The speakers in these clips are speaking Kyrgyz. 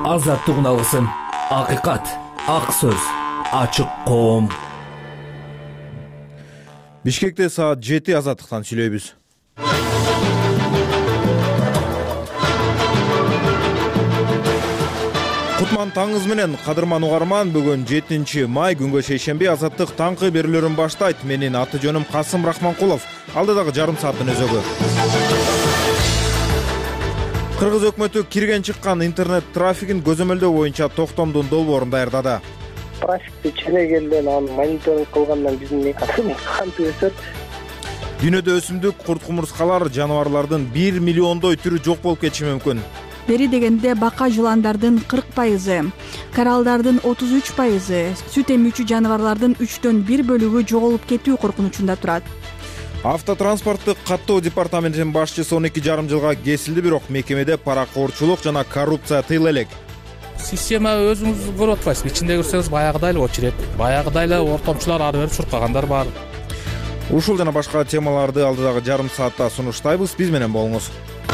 Азаттык үналысын, акыйкат, ак сөз, ачык коом. Бишкекте саат 7 азаттыктан сүйлөйбүз. Кутман таңыңыз менен, кадырман угарман. Бүгүн 7 май күнгө шейшемби азаттык таңкы берүүлөрүн баштайт. Менин аты жөнүм Касым Рахманкулов. Алдыдагы жарым сааттын өзөгү. Кыргыз өкмөтү кирген чыккан интернет трафигин көзөмөлдөө боюнча токтомдун долбоорун даярдады. Трафикти ченегелден анын мониторинг кылгандан биздин канты өсөт. Дүйнөдө өсүмдүк, курт-кумурскалар, жаныбарлардын 1 миллиондой түрү жок болуп кетиши мүмкүн. Бери дегенде бака жыландардын 40%, каралдардын 33%, сүт эмүүчү жаныбарлардын 1/3 бөлүгү жоголуп кетүү коркунучунда турат. Автотранспорттук каттоо департаментинин башчысы 12,5 жылга кесилди, бирок мекемеде паракорчулук жана коррупция тыйыла элек. Система өзүңүз көрүп атпайсызбы? Ичинде көрсөңүз баягыдай эле очерет, баягыдай эле ортомчулар ары бери чуркагандар бар. Ушул жана башка темаларды алдыдагы жарым саатта сунуштайбыз. Биз менен болуңуз.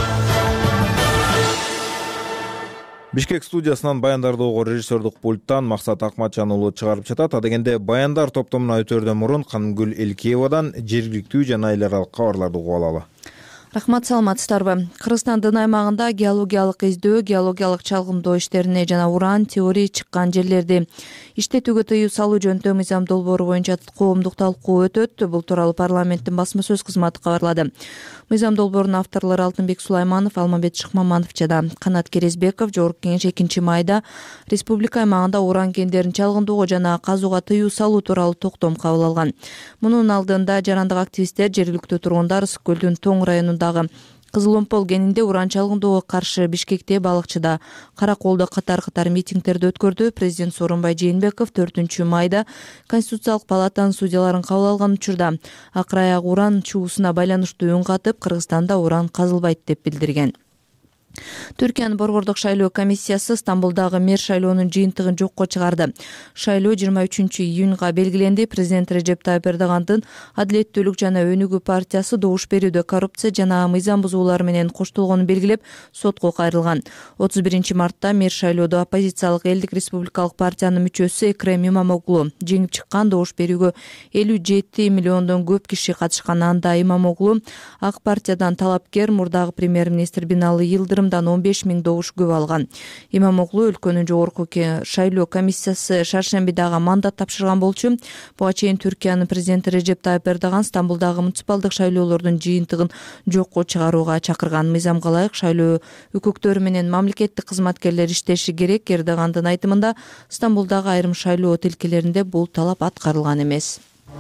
Бишкек студиясынан баяндарды угуу режиссердук пульттан Максат Акматжан уулу чыгарып жатат. Адегенде баяндар топтомуна өтөрдөн мурун Канымгүл Элкеевадан жергиликтүү жана эл аралык кабарларды угуп алалы. Рахмат, саламатсыздарбы? Кыргызстандын аймагында геологиялык издөө, геологиялык чалгымдоо иштерине жана уран теорий чыккан жерлерди иштетүүгө тыюу салуу жөнүндө мыйзам долбоору боюнча коомдук талкуу өтөт. Бул тууралуу парламенттин басма сөз кызматы кабарлады. Мыйзам долбоорунун авторлору Алтынбек Сулайманов, Алмамбет Шыкмаманов жана Канат Керезбеков Жогорку Кеңеш 2 майда республика аймагында уран кендерин чалгындоого жана казууга тыюу салуу тууралуу токтом кабыл алган. Мунун алдында жарандык активисттер, жергиликтүү тургундар Ысык көлдүн Тоң районундагы Кызыл Омпол кенинде уран чалгындоого каршы Бишкекте, Балыкчыда, Караколдо катар митингдерди өткөрдү. Президент Сооронбай Жээнбеков 4 майда Конституциялык палатанын судьяларын кабыл алган учурда акыр аягы уран чуусуна байланыштуу үн катып, Кыргызстанда уран казылбайт деп билдирген. Түркиянын борбордук шайлоо комиссиясы Стамбулдагы мэр шайлоонун жыйынтыгын жокко чыгарды. Шайлоо 23-июнга белгиленди. Президент Режеп Тайып Эрдогандын Адилеттүүлүк жана Өнүгүү партиясы добуш берүүдө коррупция жана мыйзам бузуулар менен коштолгонун белгилеп, сотко кайрылган. 31-мартта мэр шайлоодо оппозициялык Элдик республикалык партиянын мүчөсү Экрем Имамоглу жеңип чыккан. Добуш берүүгө 57 миллиондон көп киши катышкан. Анда Имамоглу ак партиядан талапкер мурдагы премьер-министр Бинали Йылдырым 15 000 добуш көп алган. Имамоглу өлкөнүн жогорку шайлоо комиссиясы шаршембидагы мандат тапшырган болчу. Буга чейин Түркиянын президенти Режеп Тайып Эрдоган Стамбулдагы муниципалдык шайлоолордун жыйынтыгын жокко чыгарууга чакырган. Мыйзамга ылайык шайлоо өкүктөрү менен мамлекеттик кызматкерлер иштеши керек. Эрдогандын айтымында Стамбулдагы айрым шайлоо тилкелеринде бул талап аткарылган эмес.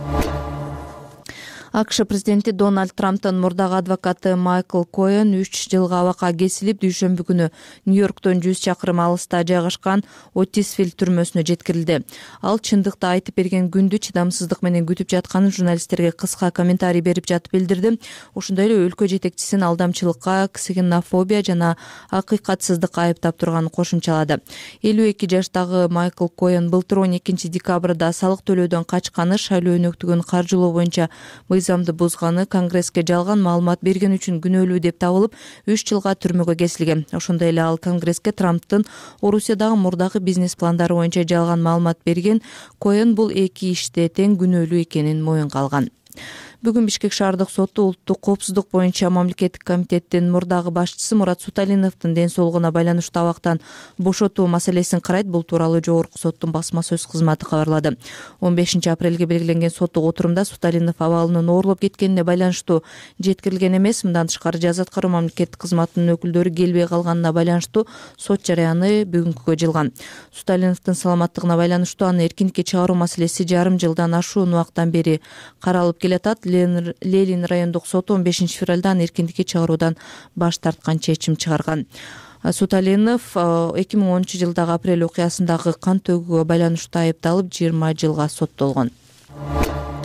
АКШ президенти Дональд Трамптын мурдагы адвокаты Майкл Коэн 3 жылга абакка кесилип, дүйшөмбү күнү Нью-Йорктон 100 чакырым алыста жайгашкан Оттисфилд түрмөсүнө жеткирилди. Ал чындыкты айтып берген күндү чыдамсыздык менен күтүп жатканын журналисттерге кыска комментарий берип жатып билдирди. Ошондой эле өлкө жетекчисин алдамчылыкка, ксенофобия жана акыйкатсыздыкка айыптап турганын кошумчалады. 52 жаштагы Майкл Коэн былтыр 12 декабрда салык төлөөдөн качканы, шайлоо өнөктүгүн каржылоо боюнча мыйзамды бузганы, Конгресске жалган маалымат берген үчүн күнөөлүү деп табылып, 3 жылга түрмөгө кесилген. Ошондой эле ал Конгресске Трамптын Орусиядагы мурдагы бизнес пландары боюнча жалган маалымат берген. Коэн бул эки иште тең күнөөлүү экенин моюнга алган. Бүгүн Бишкек шаардык соту улуттук коопсуздук боюнча мамлекеттик комитеттин мурдагы башчысы Мурат Суталиновдун ден соолугуна байланыштуу абактан бошотуу маселесин карайт. Бул тууралуу Жогорку соттун басма сөз кызматы кабарлады. 15 апрелге белгиленген соттук отурумда Суталинов абалынын оорлоп кеткенине байланыштуу жеткирилген эмес. Мындан тышкары жаз аткаруу мамлекеттик кызматынын өкүлдөрү келбей калганына байланыштуу сот жарыяны бүгүнкүгө жылган. Суталиновдун саламаттыгына байланыштуу аны эркиндикке чыгаруу маселеси жарым жылдан ашуун убакыттан бери каралып келатат. Ленин райондук соту 15 февралда аны эркиндикке чыгаруудан баш тарткан чечим чыгарган. Суталинов 2010 жылдагы апрель окуясындагы кан төгүүгө байланыштуу айыпталып 20 жылга соттолгон.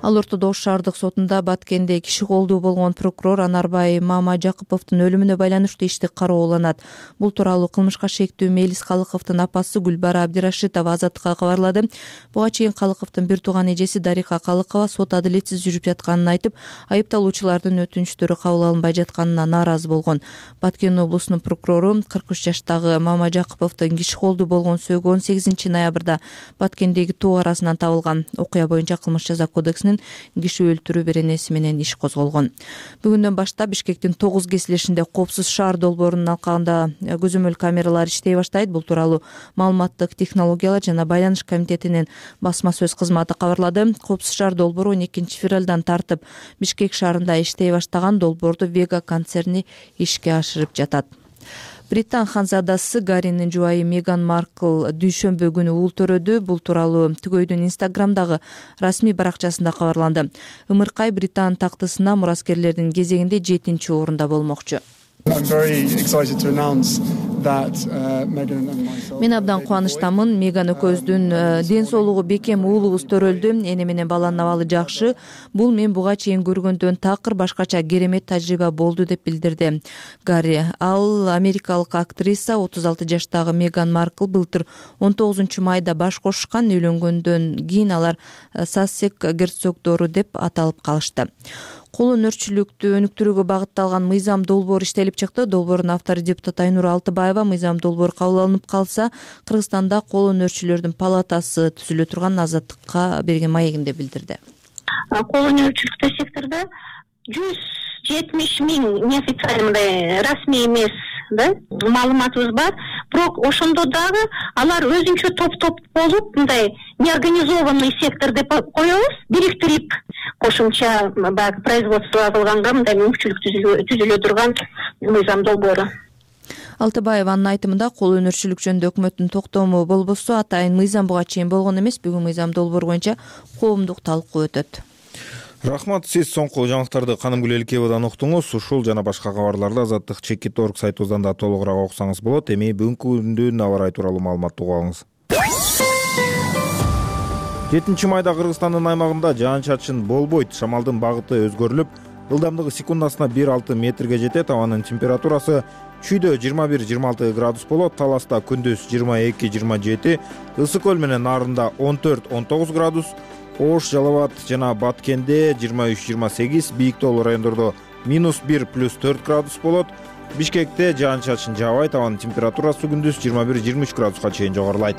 Ал ортодо Ош шаардык сотунда Баткенде киши колдуу болгон прокурор Анарбай Мамажакыповдун өлүмүнө байланыштуу ишти карооланат. Бул тууралуу кылмышка шектүү Мелис Калыковдун апасы Гүлбара Абдирашитова Азаттыкка кабарлады. Буга чейин Калыковдун бир тууган эжеси Дарика Калыкова сот адилетсиз жүрүп жатканын айтып, айыпталуучулардын өтүнүчтөрү кабыл алынбай жатканына нааразы болгон. Баткен облусунун прокурору 43 жаштагы Мамажакыповдун киши колдуу болгон сөөгү 18 ноябрда Баткендеги тоо арасынан табылган. Окуя боюнча кылмыш жаза кодексинин киши өлтүрүү беренеси менен иш козголгон. Бүгүндөн баштап Бишкектин 9 кесилешинде коопсуз шаар долбоорунун алкагында көзөмөл камералар иштей баштайт. Бул тууралуу маалыматтык технологиялар жана байланыш комитетинин басма сөз кызматы кабарлады. Коопсуз шаар долбоору 12 февралдан тартып Бишкек шаарында иштей баштаган. Долбоорду Вега концерни ишке ашырып жатат. Британ ханзадасы Гарринин жубайы Меган Маркл дүйшөмбү күнү уул төрөдү. Бул тууралуу түгөйдүн Инстаграмдагы расмий баракчасында кабарланды. Ымыркай Британ тактысына мураскерлердин кезегинде 7-орунда болмокчу. Мен абдан кубанычтамын. Меган экөөбүздүн ден соолугу бекем уулубуз төрөлдү. Эне менен баланын абалы жакшы. Бул мен буга чейин көргөндөн такыр башкача керемет тажрыйба болду деп билдирди Гарри. Ал америкалык актриса 36 жаштагы Меган Маркл былтыр 19 майда баш кошушкан. Үйлөнгөндөн кийин алар Сассек герцогдору деп аталып калышты. Кол өнөрчүлүктү өнүктүрүүгө багытталган мыйзам долбоор иштелип чыкты. Долбоордун автору депутат Айнур Алтыбаева мыйзам долбоор кабыл алынып калса, Кыргызстанда кол өнөрчүлөрдүн палатасы түзүлө турганын Азаттыкка берген маегинде билдирди. Кол өнөрчүлүктүү сектордо 170 миң неофициальный мындай расмий эмес маалыматыбыз бар. Бирок ошондо дагы алар өзүнчө топ болуп, мындай неорганизованный сектор деп коебуз, бириктирип кошумча баягы производство кылганга мындай мүмкүнчүлүк түзүлө турган мыйзам долбоору. Алтыбаеванын айтымында кол өнөрчүлүк жөнүндө өкмөттүн токтому болбосо атайын мыйзам буга чейин болгон эмес. Бүгүн мыйзам долбоор боюнча коомдук талкуу өтөт. Рахмат, сиз соңку жаңылыктарды Канымгүл Элкеевадан уктуңуз. Ушул жана башка кабарларды Азаттык Чекит.org сайтыбыздан да толугураак окусаңыз болот. Эми бүгүнкү күндүн аба ырайы тууралуу маалыматты угуп алыңыз. 7 майда Кыргызстандын аймагында жаан-чачын болбойт. Шамалдын багыты өзгөрүлүп, ылдамдыгы секундасына 1,6 метрге жетет. Абанын температурасы чүйдө 21-26 градус болот. Таласта күндүз 22-27, Ысык көл менен Нарында 14-19 градус, Ош, Жалал Абад жана Баткенде 23-28, бийик тоолуу райондордо -1 + 4 градус болот. Бишкекте жаан-чачын жаабайт. Абанын температурасы күндүз 21-23 градуска чейин жогорулайт.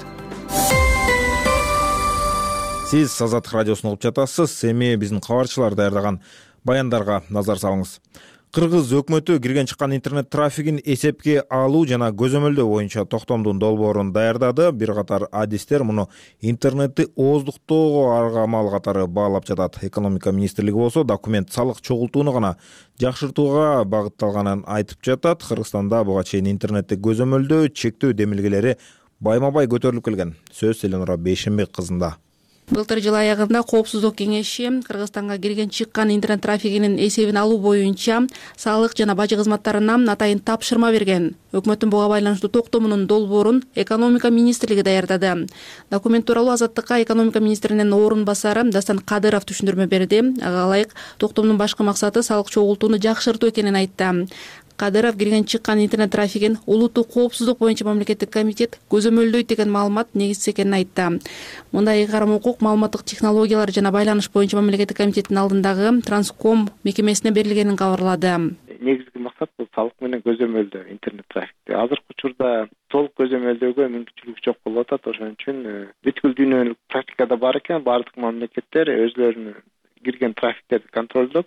Сиз Азаттык радиосун угуп жатасыз. Эми биздин кабарчылар даярдаган баяндарга назар салыңыз. Кыргыз өкмөтү кирген чыккан интернет трафигин эсепке алуу жана көзөмөлдөө боюнча токтомдун долбоорун даярдады. Бир катар адистер муну интернетти ооздуктоого аргамал катары баалап жатат. Экономика министрлиги болсо документ салык чогултууну гана жакшыртууга багытталганын айтып жатат. Кыргызстанда буга чейин интернетти көзөмөлдөө чектөө демилгелери байма-бай көтөрүлүп келген. Сөз Эленора Бейшенбек кызында. Былтыр жыл аягында Коопсуздук кеңеши Кыргызстанга кирген чыккан интернет трафигинин эсебин алуу боюнча салык жана бажы кызматтарынан атайын тапшырма берген. Өкмөттүн буга байланыштуу токтомунун долбоорун экономика министрлиги даярдады. Документ тууралуу Азаттыкка экономика министринин орун басары Дастан Кадыров түшүндүрмө берди. Ага ылайык токтомдун башкы максаты салык чогултууну жакшыртуу экенин айтты. Кадыров кирген чыккан интернет трафигин улуттук коопсуздук боюнча мамлекеттик комитет көзөмөлдөйт деген маалымат негизсиз экенин айтты. Мындай ыйгарым укук маалыматтык технологиялар жана байланыш боюнча мамлекеттик комитеттин алдындагы Транском мекемесине берилгенин кабарлады. Негизги максат бул салык менен көзөмөлдөө интернет трафикти. Азыркы учурда толук көзөмөлдөөгө мүмкүнчүлүк жок болуп атат. Ошон үчүн бүткүл дүйнөлүк практикада бар экен. Бардык мамлекеттер өзлөрүнүн кирген трафиктерди контролдоп,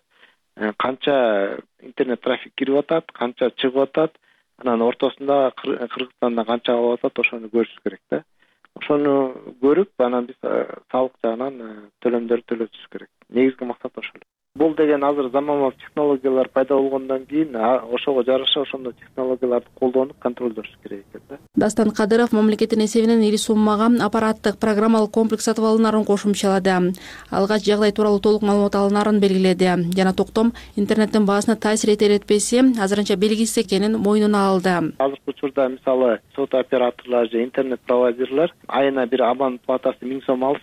канча интернет трафик кирип атат, канча чыгып атат, анан ортосунда Кыргызстанда канча калып атат, ошону көрүш керек да. Ошону көрүп, анан биз салык жагынан төлөмдөрдү төлөтүш керек. Негизги максат ошол. Бул деген азыр заманбап технологиялар пайда болгондон кийин ошого жараша ошондой технологияларды колдонуп контролдош керек экен да. Дастан Кадыров мамлекеттин эсебинен ири суммага аппараттык программалык комплекс сатып алынарын кошумчалады. Алгач жагдай тууралуу толук маалымат алынарын белгиледи. Жана токтом интернеттин баасына таасир этер этпеси азырынча белгисиз экенин мойнуна алды. Азыркы учурда мисалы сот операторлор же интернет провайдерлер айына бир абонент платасы 1000 сом алса,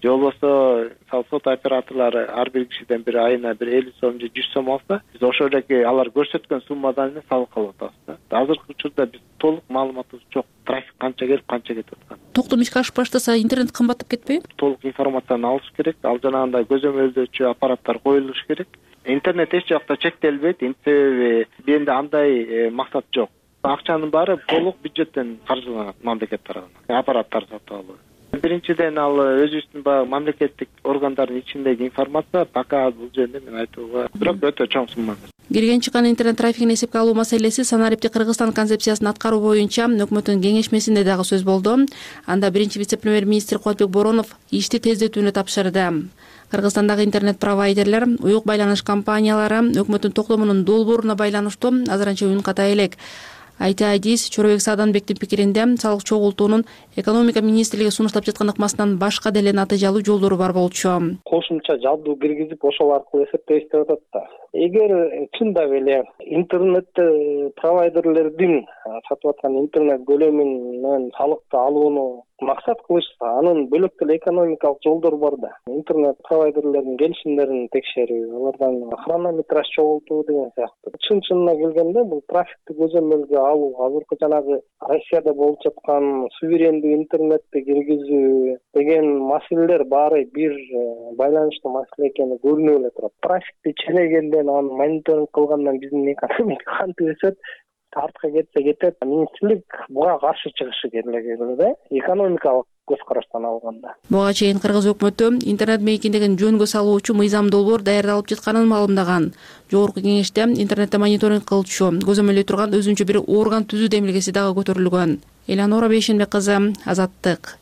же болбосо мисалы сот операторлору ар бир кишиден бир айына бир 50 сом же 100 сом алса, биз ошол эки алар көрсөткөн суммадан эле салык алып атабыз да. Азыркы учурда биз толук маалыматыбыз жок. Трафик канча келип, канча кетип аткан. Токтом ишке ашып баштаса интернет кымбаттап кетпейби? Толук информацияны алыш керек. Ал жанагындай көзөмөлдөөчү аппараттар коюлуш керек. Интернет эч жакта чектелбейт. Себеби бенде андай максат жок. Акчанын баары толук бюджеттен каржыланат мамлекет тарабынан. Аппараттар сатып алуу. Биринчиден ал өзүбүздүн баягы мамлекеттик органдардын ичиндеги информация, пока бул жөнүндө мен айтууга бирок өтө чоң сумма. Кирген чыккан интернет трафигин эсепке алуу маселеси санариптик Кыргызстан концепциясын аткаруу боюнча өкмөттүн кеңешмесинде дагы сөз болду. Анда биринчи вице-премьер-министр Кубатбек Боронов ишти тездетүүнү тапшырды. Кыргызстандагы интернет провайдерлер, уюк байланыш компаниялары өкмөттүн токтомунун долбооруна байланыштуу азырынча үн ката элек. Айтадис Чорбек Сааданбектин пикиринде салык чогултуунун экономика министрлиги сунуштап жаткан ыкмасынан башка деле натыйжалуу жолдору бар болчу. Кошумча жалдуу киргизип ошол аркылуу эсептейбиз деп атат да. Эгер чындап эле интернет провайдерлердин сатып аткан интернет көлөмүнөн салыкты алууну максат кылышса, анын бөлөк деле экономикалык жолдору бар да. Интернет провайдерлердин келишимдерин текшерүү, алардан хронометраж чогултуу деген сыяктуу. Чын-чынына келгенде бул трафикти көзөмөлгө алуу, азыркы жанагы Россияда болуп жаткан суверендүү интернетти киргизүү деген маселелер баары бир байланыштуу маселе экени көрүнүп эле турат. Трафикти ченегенден аны мониторинг кылгандан биздин экономика кантип өсөт, артка кетсе кетет. Министрлик буга каршы чыгышы керек да, экономикалык көз караштан алганда. Буга чейин Кыргыз өкмөтү интернет мейкиндигин жөнгө салуучу мыйзам долбоор даярдалып жатканын маалымдаган. Жогорку кеңеште интернетте мониторинг кылчу, көзөмөлдөй турган өзүнчө бир орган түзүү демилгеси дагы көтөрүлгөн. Эланора Бейшенбек кызы, Азаттык.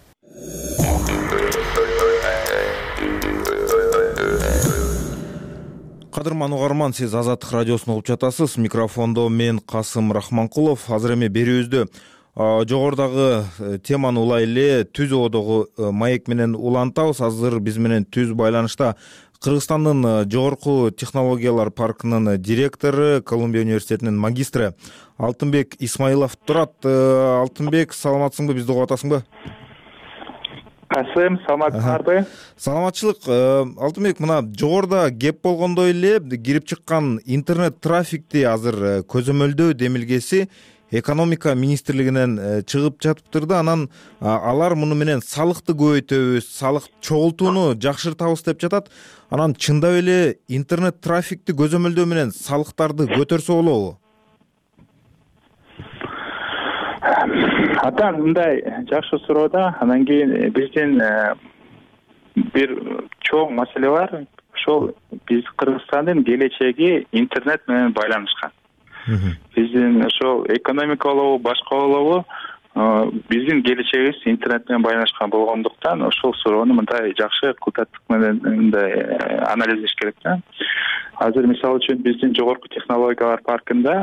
Кадырман угарман, сиз Азаттык радиосун угуп жатасыз. Микрофондо мен Касым Рахманкулов. Азыр эми берүүбүздө жогорудагы теманы улай эле түз оодогу маек менен улантабыз. Азыр биз менен түз байланышта Кыргызстандын жогорку технологиялар паркынын директору, Колумбия университетинин магистры Алтынбек Исмаилов турат. Алтынбек, саламатсыңбы, бизди угуп атасыңбы? Касым, саламатсыңарбы? Саламатчылык. Алтынбек, мына жогоруда кеп болгондой эле кирип чыккан интернет трафикти азыр көзөмөлдөө демилгеси экономика министрлигинен чыгып жатыптыр да, анан алар муну менен салыкты көбөйтөбүз, салык чогултууну жакшыртабыз деп жатат. Анан чындап эле интернет трафикти көзөмөлдөө менен салыктарды көтөрсө болобу? Атан мындай жакшы суроо да. Анан кийин биздин бир чоң маселе бар. Ошол биз Кыргызстандын келечеги интернет менен байланышкан. Биздин ошол экономика болобу, башка болобу, биздин келечегибиз интернет менен байланышкан болгондуктан ошол суроону мындай жакшы кылтаттык менен мындай анализдеш керек да. Азыр мисалы үчүн биздин жогорку технологиялар паркында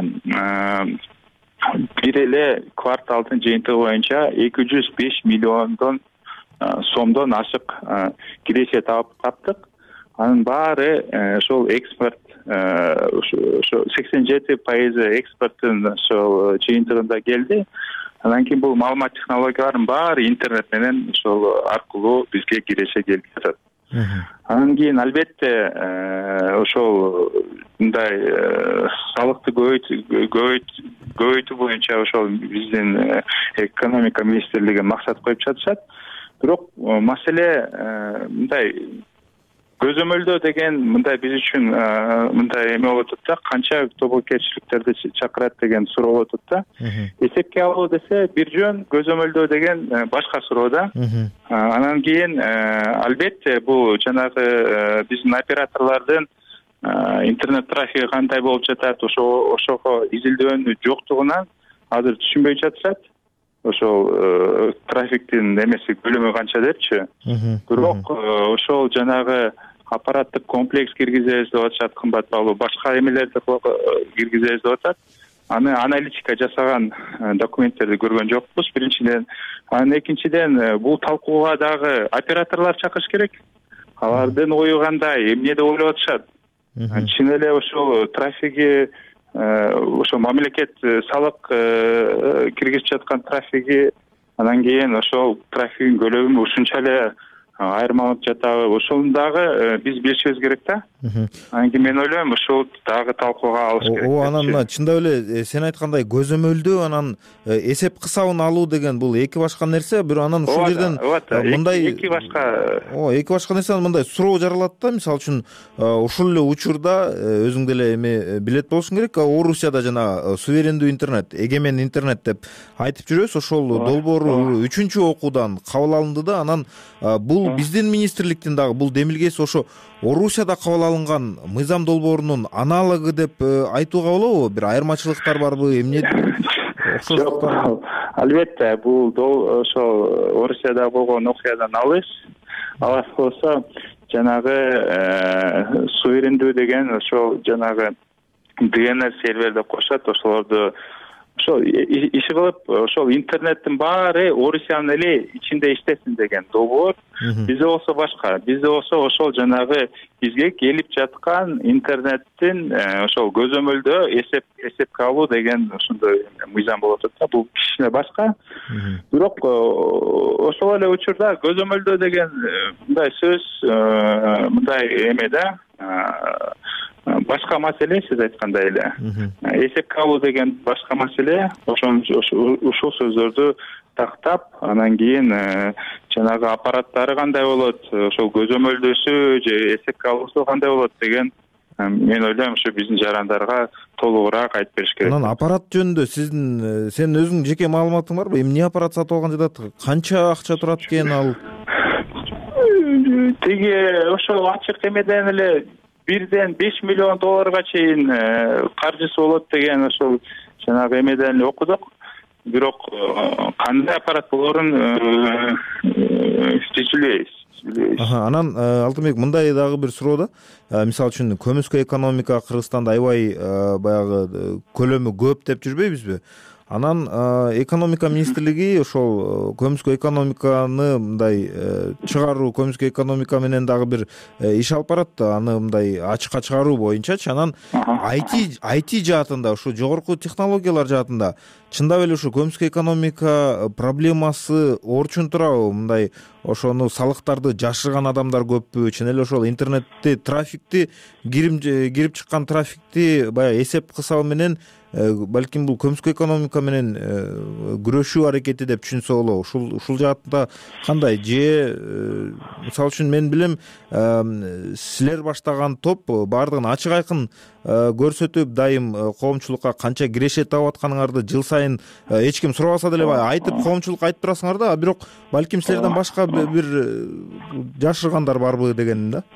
бир эле кварталдын жыйынтыгы боюнча 205 миллиондон сомдон ашык киреше таптык. Анын баары ошол экспорт, ошо 87% экспорттун ошол жыйынтыгында келди. Анан кийин бул маалымат технологияларынын баары интернет менен ошол аркылуу бизге киреше келип жатат. Анан кийин албетте ошол мындай салыкты көбөйтүү боюнча ошол биздин экономика министрлиги максат коюп жатышат. Бирок маселе мындай көзөмөлдөө деген мындай биз үчүн мындай эме болуп атат да, канча тобокелчиликтерди чакырат деген суроо болуп атат да. Эсепке алуу десе бир жөн, көзөмөлдөө деген башка суроо да. Анан кийин албетте бул жанагы биздин операторлордун интернет трафиги кандай болуп жатат, ошого изилдөөнүн жоктугунан азыр түшүнбөй жатышат. Ошол трафиктин эмеси көлөмү канча депчи. Бирок ошол жанагы аппараттык комплекс киргизебиз деп атышат, кымбат баалуу башка эмелерди киргизебиз деп атат. Аны аналитика жасаган документтерди көргөн жокпуз, биринчиден. Анан экинчиден бул талкууга дагы операторлор чакырыш керек. Алардын ою кандай, эмне деп ойлоп атышат. Чын эле ошол трафиги, ошо мамлекет салык киргизип жаткан трафиги, анан кийин ошол трафигин көлөмү ушунча эле айырмаланып жатабы, ошону дагы биз билишибиз керек да. Анан кийин мен ойлойм ушул дагы талкууга алыш керек. Ооба, анан мына чындап эле сен айткандай көзөмөлдөө анан эсеп кысабын алуу деген бул эки башка нерсе. Бирок анан ушул жерден мындай эки башка нерсе, мындай суроо жаралат да. Мисалы үчүн ушул эле учурда өзүң деле эми билет болушуң керек, Орусияда жана суверендүү интернет, эгемен интернет деп айтып жүрөбүз. Ошол долбоор 3-чү окуудан кабыл алынды да, анан бул биздин министрликтин дагы бул демилгеси ошо Орусияда кабыл алынган мыйзам долбоорунун аналогы деп айтууга болобу? Бир айырмачылыктар барбы, эмне окшоштуктар? Албетте, бул ошол Орусияда болгон окуядан алыс болсо жанагы суверендүү деген ошол жанагы DNS сервер деп коюшат, ошолорду ошол иши кылып, ошол интернеттин баары Орусиянын эле ичинде иштесин деген долбоор. Бизде болсо башка. Бизде болсо ошол жанагы бизге келип жаткан интернеттин ошол көзөмөлдөө эсепке алуу деген ошондой мыйзам болуп атат да. Бул кичине башка. Бирок ошол эле учурда көзөмөлдөө деген мындай сөз мындай эме да, башка маселе, сиз айткандай эле. Эсепке алуу деген башка маселе. Ушул сөздөрдү тактап, анан кийин жанагы аппараттары кандай болот, ошол көзөмөлдөөсү же эсепке алуусу кандай болот деген мен ойлойм ушу биздин жарандарга толугураак айтып бериш керек. Анан аппарат жөнүндө сен өзүң жеке маалыматың барбы? Эмне аппарат сатып алган жатат? Канча акча турат экен ал? Тиги ошол ачык эмеден эле $1-5 миллион чейин каржысы болот деген ошол жанагы эмеден эле окудук. Бирок кандай аппарат болорун билбейбиз. Анан Алтынбек, мындай дагы бир суроо да. Мисалы үчүн көмүскө экономика Кыргызстанда аябай баягы көлөмү көп деп жүрбөйбүзбү? Анан экономика министрлиги ошол көмүскө экономиканы мындай чыгаруу, көмүскө экономика менен дагы бир иш алып барат да, аны мындай ачыкка чыгаруу боюнчачы. Анан IT жаатында, ушу жогорку технологиялар жаатында чындап эле ушу көмүскө экономика проблемасы орчун турабы? Мындай ошону салыктарды жашырган адамдар көппү? Чын эле ошол интернетти, трафикти, кирип чыккан трафикти баягы эсеп кысабы менен балким бул көмүскө экономика менен күрөшүү аракети деп түшүнсө болобу? Ушул жаатта кандай? Же мисалы үчүн мен билем, силер баштаган топ баардыгын ачык айкын көрсөтүп, дайым коомчулукка канча кирешет таап атканыңарды жыл сайын эч ким сурабаса деле айтып, коомчулукка айтып турасыңар да. Бирок балким силерден башка бир жашыргандар барбы дегеним да.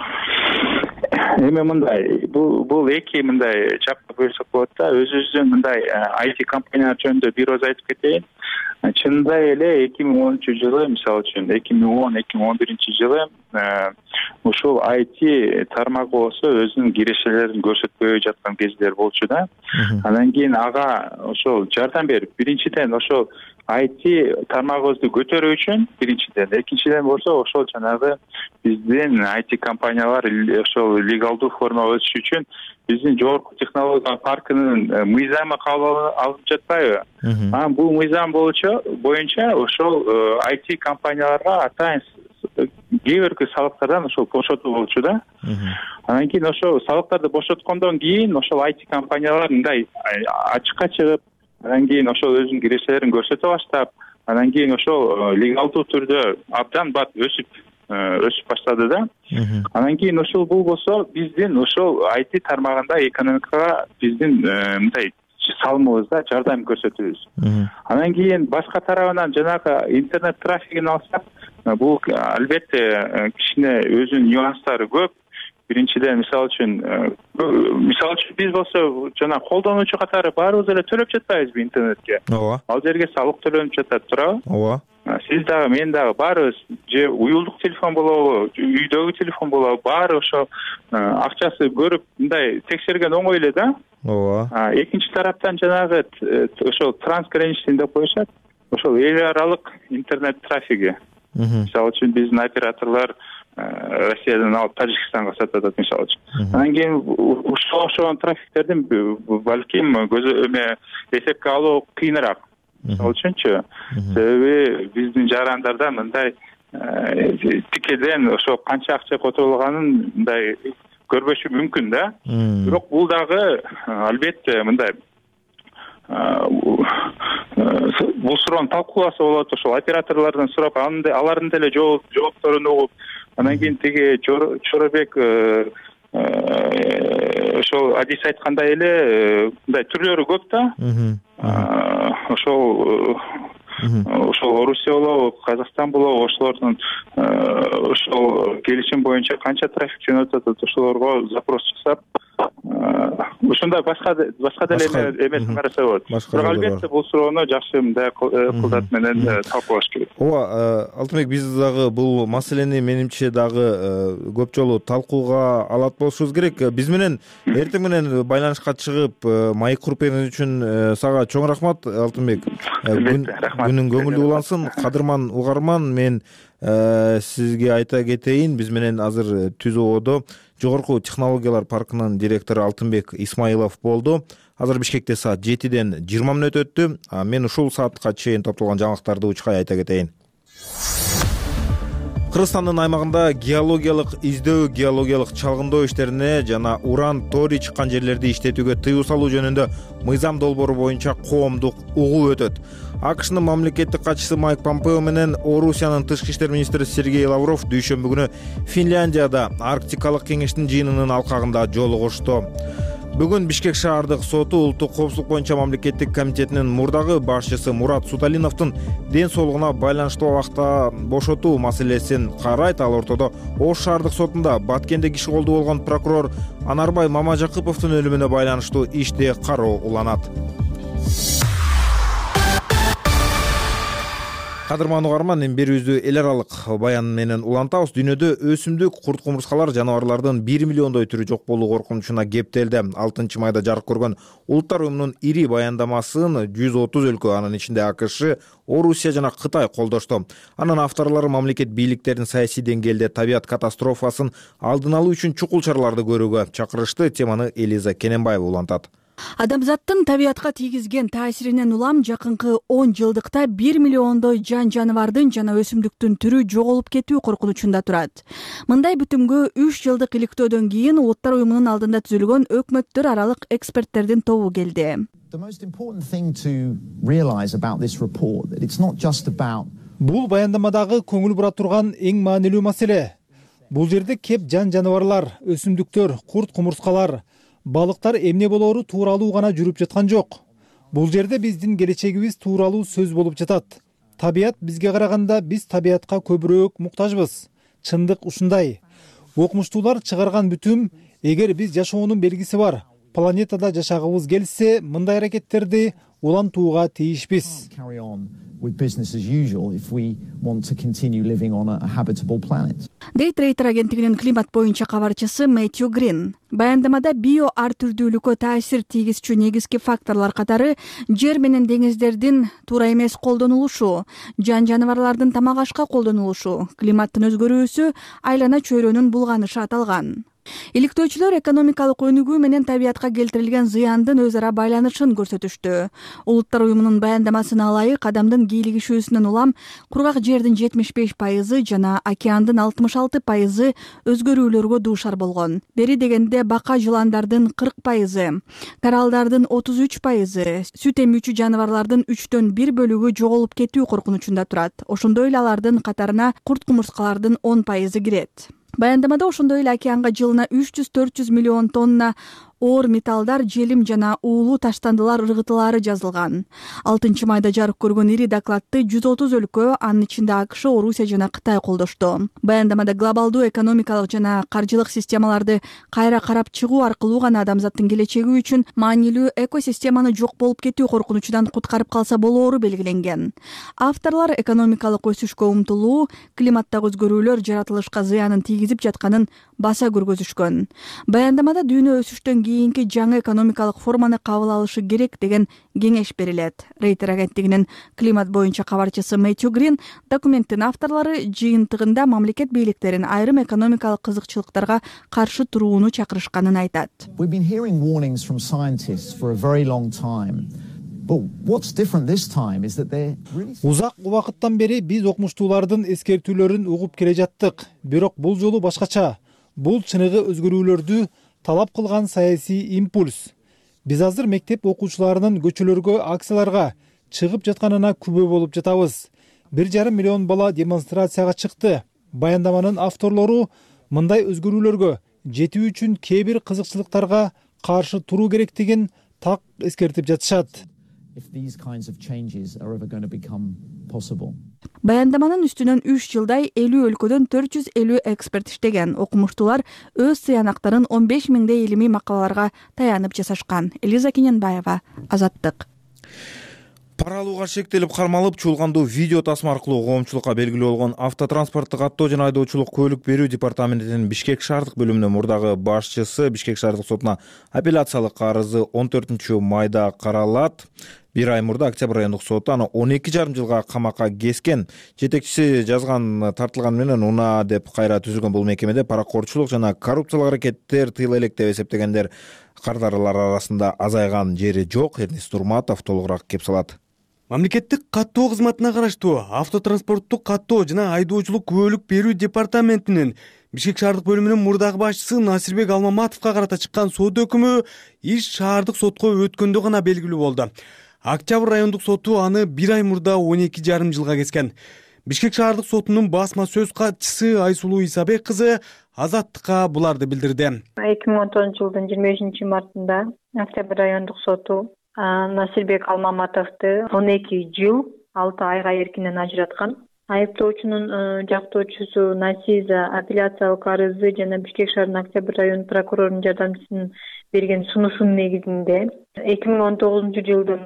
Эми мындай, бул эки мындай чапка бөлсөк болот да. Өзүбүздүн мындай IT компаниялар жөнүндө бир өз айтып кетейин. Чындай эле 2013 жылы, мисалы үчүн 2010-2011 жылы ушул IT тармагы болсо өзүнүн кирешелерин көрсөтпөй жаткан кездер болчу да. Андан кийин ага ошол жардам берип, биринчиден ошол IT тармагыбызды көтөрүү үчүн биринчиден, экинчиден болсо ошол жанагы биздин IT компаниялар ошол легалдуу форма өсүш үчүн биздин жогорку технология паркынын мыйзамы кабыл алынып жатпайбы? Анан бул мыйзам боюнча ошол IT компанияларга атайын кээ бирки салыктардан ошол бошотуу болчу да. Анан кийин ошол салыктарды бошоткондон кийин ошол IT компаниялар мындай ачыкка чыгып, анан кийин ошол өзүнүн кирешелерин көрсөтө баштап, анан кийин ошол легалдуу түрдө абдан бат өсүп баштады да. Анан кийин ошол бул болсо биздин ошол IT тармагында экономикага биздин мындай салымыбызда жардам көрсөтөбүз. Анан кийин башка тарабынан жанагы интернет трафигин алсак, бул албетте кичине өзүнүн нюанстары көп. Биринчиден мисалы үчүн биз болсо жана колдонуучу катары баарыбыз эле төлөп жатпайбызбы интернетке? Ооба. Ал жерге салык төлөнүп жатат, туурабы? Ооба. Сиз дагы, мен дагы баарыбыз же уюлдук телефон болобу, үйдөгү телефон болобу, баары ошо акчасы көрүп мындай текшерген оңой эле да. Ооба. Экинчи тараптан жанагы ошол трансграничный деп коюшат. Ошол эл аралык интернет трафиги. Мисалы үчүн биздин операторлор Россиядан алып Тажикстанга сатып атат, мисалы үчүн. Анан кийин ошол трафиктердин балким эсепке алуу кыйыныраак. Мисалы үчүнчү, себеби биздин жарандарда мындай тикеден ошо канча акча которулганын мындай көрбөшү мүмкүн да. Бирок бул дагы албетте мындай бул суроону талкууласа болот. Ошол операторлордон сурап, алардын деле жоопторун угуп, анан кийин тиги Чоробек ошол адис айткандай эле мындай түрлөрү көп да. Ошол Орусия болобу, Казакстан болобу, ошолордун ошол келишим боюнча канча трафик жөнөтүп атат, ошолорго запрос жасап, ошондой башка деле эмес караса болот. Бирок албетте бул суроону жакшы мындай кылдат менен талкуулаш керек. Ооба, Алтынбек, биз дагы бул маселени менимче дагы көп жолу талкууга алат болушубуз керек. Биз менен эртең менен байланышка чыгып маек куруп берген үчүн сага чоң рахмат, Алтынбек. Күнүң көңүлдүү улансын. Кадырман угарман, мен сизге айта кетейин, биз менен азыр Түз Ободо Жогорку технологиялар паркынын директору Алтынбек Исмаилов болду. Азыр Бишкекте саат 7:20 өттү. Мен ушул саатка чейин топтолгон жаңылыктарды учкай айта кетейин. Кыргызстандын аймагында геологиялык издөө, геологиялык чалгындоо иштерине жана уран, торий чыккан жерлерди иштетүүгө тыюу салуу жөнүндө мыйзам долбоору боюнча коомдук угуу өтөт. АКШнын мамлекеттик катчысы Майк Помпео менен Орусиянын тышкы иштер министри Сергей Лавров дүйшөмбү күнү Финляндияда Арктикалык кеңештин жыйынынын алкагында жолугушту. Бүгүн Бишкек шаардык соту улуттук коопсуздук боюнча мамлекеттик комитетинин мурдагы башчысы Мурат Суталиновдун ден соолугуна байланыштуу убакта бошотуу маселесин карайт. Ал ортодо Ош шаардык сотунда Баткенде киши колдуу болгон прокурор Анарбай Мамажакыповдун өлүмүнө байланыштуу ишти кароо уланат. Кадырман угарман, берүүбүздү эл аралык баян менен улантабыз. Дүйнөдө өсүмдүк, курт кумурскалар, жаныбарлардын 1 миллиондой түрү жок болуу коркунучуна кептелди. 6 майда жарык көргөн Улуттар уюмунун ири баяндамасын 130 өлкө, анын ичинде АКШ, Орусия жана Кытай колдошту. Анын авторлору мамлекет бийликтерин саясий деңгээлде табият катастрофасын алдын алуу үчүн чукул чараларды көрүүгө чакырышты. Теманы Элиза Кененбаева улантат. Адамзаттын табиятка тийгизген таасиринен улам жакынкы 10 жылдыкта 1 миллиондой жаныбардын жана өсүмдүктүн түрү жоголуп кетүү коркунучунда турат. Мындай бүтүмгө 3 жылдык иликтөөдөн кийин Улуттар уюмунун алдында түзүлгөн өкмөттөр аралык эксперттердин тобу келди. Бул баяндамадагы көңүл бура турган эң маанилүү маселе. Бул жерде кеп жаныбарлар, өсүмдүктөр, курт кумурскалар, балыктар эмне болоору тууралуу гана жүрүп жаткан жок. Бул жерде биздин келечегибиз тууралуу сөз болуп жатат. Табият бизге караганда биз табиятка көбүрөөк муктажбыз. Чындык ушундай. Окумуштуулар чыгарган бүтүм, эгер биз жашоонун белгиси бар планетада жашагыбыз келсе, мындай аракеттерди улантууга тийишпиз. Дейт Рейтер агенттигинин климат боюнча кабарчысы Мэтью Грин баяндамада био ар түрдүүлүккө таасир тийгизчү негизги факторлор катары жер менен деңиздердин туура эмес колдонулушу, жаныбарлардын тамак ашка колдонулушу, климаттын өзгөрүүсү, айлана чөйрөнүн булганышы аталган. Иликтөөчүлөр экономикалык өнүгүү менен табиятка келтирилген зыяндын өз ара байланышын көрсөтүштү. Улуттар уюмунун баяндамасына ылайык, адамдын кийлигишүүсүнөн улам кургак жердин 75% жана океандын 66% өзгөрүүлөргө дуушар болгон. Бери дегенде бака жыландардын 40%, коралдардын 33%, сүт эмүүчү жаныбарлардын 1/3 бөлүгү жоголуп кетүү коркунучунда турат. Ошондой эле алардын катарына курт кумурскалардын 10% кирет. Баяндамада ошондой эле океанга жылына 300-400 миллион тонна оор металлдар, желим жана уулуу таштандылар ыргытылаары жазылган. 6 майда жарык көргөн ири докладты 130 өлкө, анын ичинде АКШ, Орусия жана Кытай колдошту. Баяндамада глобалдуу экономикалык жана каржылык системаларды кайра карап чыгуу аркылуу гана адамзаттын келечеги үчүн маанилүү экосистеманы жок болуп кетүү коркунучунан куткарып калса болоору белгиленген. Авторлор экономикалык өсүшкө умтулуу, климаттагы өзгөрүүлөр жаратылышка зыянын тийгизип жатканын баса көргөзүшкөн. Баяндамада дүйнө өсүштөн кийинки жаңы экономикалык форманы кабыл алышы керек деген кеңеш берилет. Рейтер агенттигинин климат боюнча кабарчысы Мэтью Грин документтин авторлору жыйынтыгында мамлекет бийликтерин айрым экономикалык кызыкчылыктарга каршы турууну чакырышканын айтат. Узак убакыттан бери биз окумуштуулардын эскертүүлөрүн угуп келе жаттык. Бирок бул жолу башкача. Бул чыныгы өзгөрүүлөрдү талап кылган саясий импульс. Биз азыр мектеп окуучуларынын көчөлөргө, акцияларга чыгып жатканына күбө болуп жатабыз. 1,5 миллион бала демонстрацияга чыкты. Баяндаманын авторлору мындай өзгөрүүлөргө жетүү үчүн кээ бир кызыкчылыктарга каршы туруу керектигин так эскертип жатышат. Баяндаманын үстүнөн 3 жылдай 50 өлкөдөн 450 эксперт иштеген. Окумуштуулар өз сыянактарын 15 миңдей илимий макалаларга таянып жасашкан. Элиза Кененбаева, Азаттык. Пара алууга шектелип кармалып, чуулгандуу видео тасма аркылуу коомчулукка белгилүү болгон автотранспорттук каттоо жана айдоочулук көлүк берүү департаментинин Бишкек шаардык бөлүмүнүн мурдагы башчысы Бишкек шаардык сотуна апелляциялык арызы 14 майда каралат. 1 ай мурда Октябрь райондук соту аны 12,5 жылга камакка кескен. Жетекчиси жазган тартылган менен УНА деп кайра түзүлгөн бул мекемеде паракорчулук жана коррупциялык аракеттер тыйыла элек деп эсептегендер кардарлар арасында азайган жери жок. Эрнис Турматов толугураак кеп салат. Мамлекеттик каттоо кызматына караштуу автотранспорттук каттоо жана айдоочулук күбөлүк берүү департаментинин Бишкек шаардык бөлүмүнүн мурдагы башчысы Насирбек Алмаматовго карата чыккан сот өкүмү иш шаардык сотко өткөндө гана белгилүү болду. Октябрь райондук соту аны 1 ай мурда 12,5 жылга кескен. Бишкек шаардык сотунун басма сөз катчысы Айсулуу Исабек кызы Азаттыкка буларды билдирди. 2010 жылдын 25 мартында Октябрь райондук соту Насирбек Алмаматовду 12 жыл 6 айга эркинен ажыраткан. Айыптоочунун жактоочусу Насиза апелляциялык арызы жана Бишкек шаарынын Октябрь району прокурорунун жардамчысынын берген сунушунун негизинде 2019 жылдын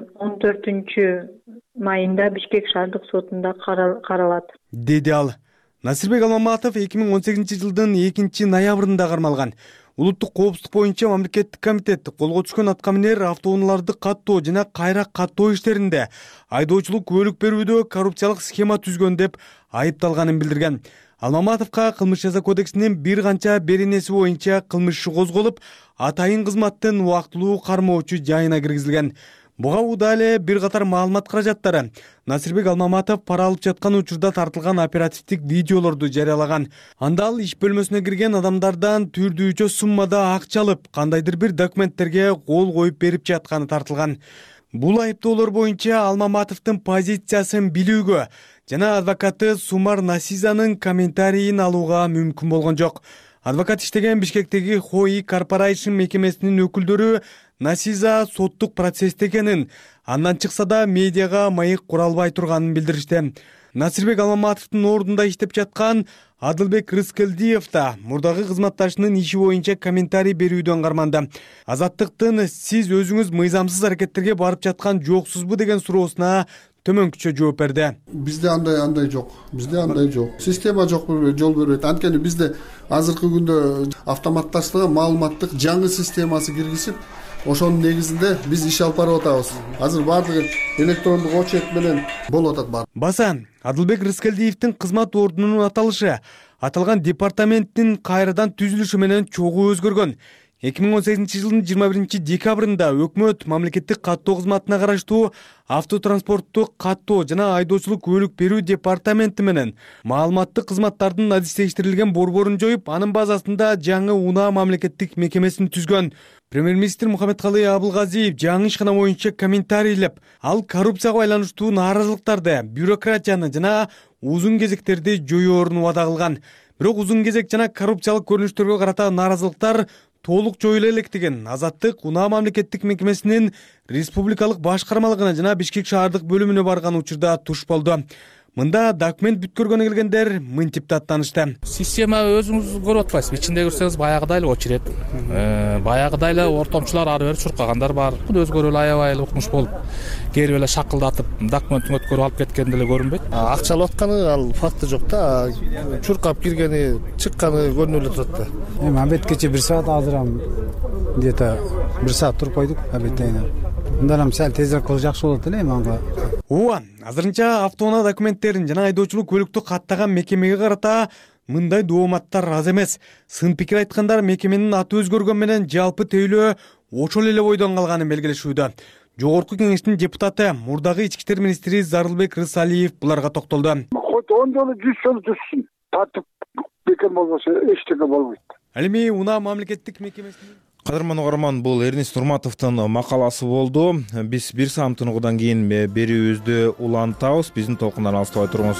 14 майында Бишкек шаардык сотунда каралат, деди ал. Насирбек Алмаматов 2018 жылдын 2 ноябрында кармалган. Улуттук коопсуздук боюнча мамлекеттик комитет колго түшкөн аткаминер автоунааларды каттоо жана кайра каттоо иштеринде айдоочулук күбөлүк берүүдө коррупциялык схема түзгөн деп айыпталганын билдирген. Алмаматовго кылмыш жаза кодексинин бир канча беренеси боюнча кылмыш иши козголуп, атайын кызматтын убактылуу кармоочу жайына киргизилген. Буга уда эле бир катар маалымат каражаттары Насирбек Алмаматов пара алып жаткан учурда тартылган оперативдик видеолорду жарыялаган. Анда ал иш бөлмөсүнө кирген адамдардан түрдүүчө суммада акча алып, кандайдыр бир документтерге кол коюп берип жатканы тартылган. Бул айыптоолор боюнча Алмаматовдун позициясын билүүгө жана адвокаты Сумар Насизанын комментарийин алууга мүмкүн болгон жок. Адвокат иштеген Бишкектеги Хои Корпорейшн мекемесинин өкүлдөрү Насиза соттук процессте экенин, андан чыкса да медиага маек кура албай турганын билдиришти. Насирбек Алмаматовдун ордунда иштеп жаткан Адылбек Рыскелдиев да мурдагы кызматташынын иши боюнча комментарий берүүдөн карманды. Азаттыктын сиз өзүңүз мыйзамсыз аракеттерге барып жаткан жоксузбу деген суроосуна төмөнкүчө жооп берди. Бизде андай жок. Бизде андай жок. Система жок, жол бербейт. Анткени бизде азыркы күндө автоматташтырган маалыматтык жаңы системасы киргизип, ошонун негизинде биз иш алып барып атабыз. Азыр баардыгы электрондук очерк менен болуп атат бар. Баса Адылбек Рыскелдиевдин кызмат ордунун аталышы аталган департаменттин кайрадан түзүлүшү менен чогуу өзгөргөн. 2018 жылдын 21 декабрында өкмөт мамлекеттик каттоо кызматына караштуу автотранспорттук каттоо жана айдоочулук күбөлүк берүү департаменти менен маалыматтык кызматтардын адистештирилген борборун жоюп, анын базасында жаңы УНА мамлекеттик мекемесин түзгөн. Премьер-министр Мухаммедкалый Абылгазиев жаңы ишкана боюнча комментарийлеп, ал коррупцияга байланыштуу нааразылыктарды, бюрократияны жана узун кезектерди жоюорун убада кылган. Бирок узун кезек жана коррупциялык көрүнүштөргө карата нааразылыктар толук жоюла электигин Азаттык УНА мамлекеттик мекемесинин республикалык башкармалыгына жана Бишкек шаардык бөлүмүнө барган учурда туш болду. Мында документ бүткөргөнү келгендер мынтип даттанышты. Система өзүңүз көрүп атпайсызбы? Ичинде көрсөңүз баягыдай эле очерет. Баягыдай эле ортомчулар ары бери чуркагандар бар. Өзгөрүп эле аябай эле укмуш болуп, кээрип эле шакылдатып, документин өткөрүп алып кеткен деле көрүнбөйт. Акча алып атканы ал факты жок да. Чуркап киргени, чыкканы көрүнүп эле турат да. Эми обедкече 1 саат азырам где-то 1 саат туруп койдук обедтен. Мындан сәл тезирээк болсо жакшы болот эле эми. Ооба, азырынча автоунаа документтерин жана айдоочулук көлүктү каттаган мекемеге карата мындай дооматтар аз эмес. Сын пикир айткандар мекеменин аты өзгөргөн менен жалпы тейлөө ошол эле бойдон калганын белгилешүүдө. Жогорку кеңештин депутаты, мурдагы ички иштер министри Зарылбек Рысалиев буларга токтолду. Хоть 10 жолу 100 жолу жүрсүн. Тартып бекем болбосо эчтеке болбойт. Ал эми унаа мамлекеттик мекемесинин Кадырман угарман, бул Эрнест Турматовдун макаласы болду. Биз бир саам тыныгуудан кийин берүүбүздү улантабыз. Биздин толкундан алыстабай туруңуз.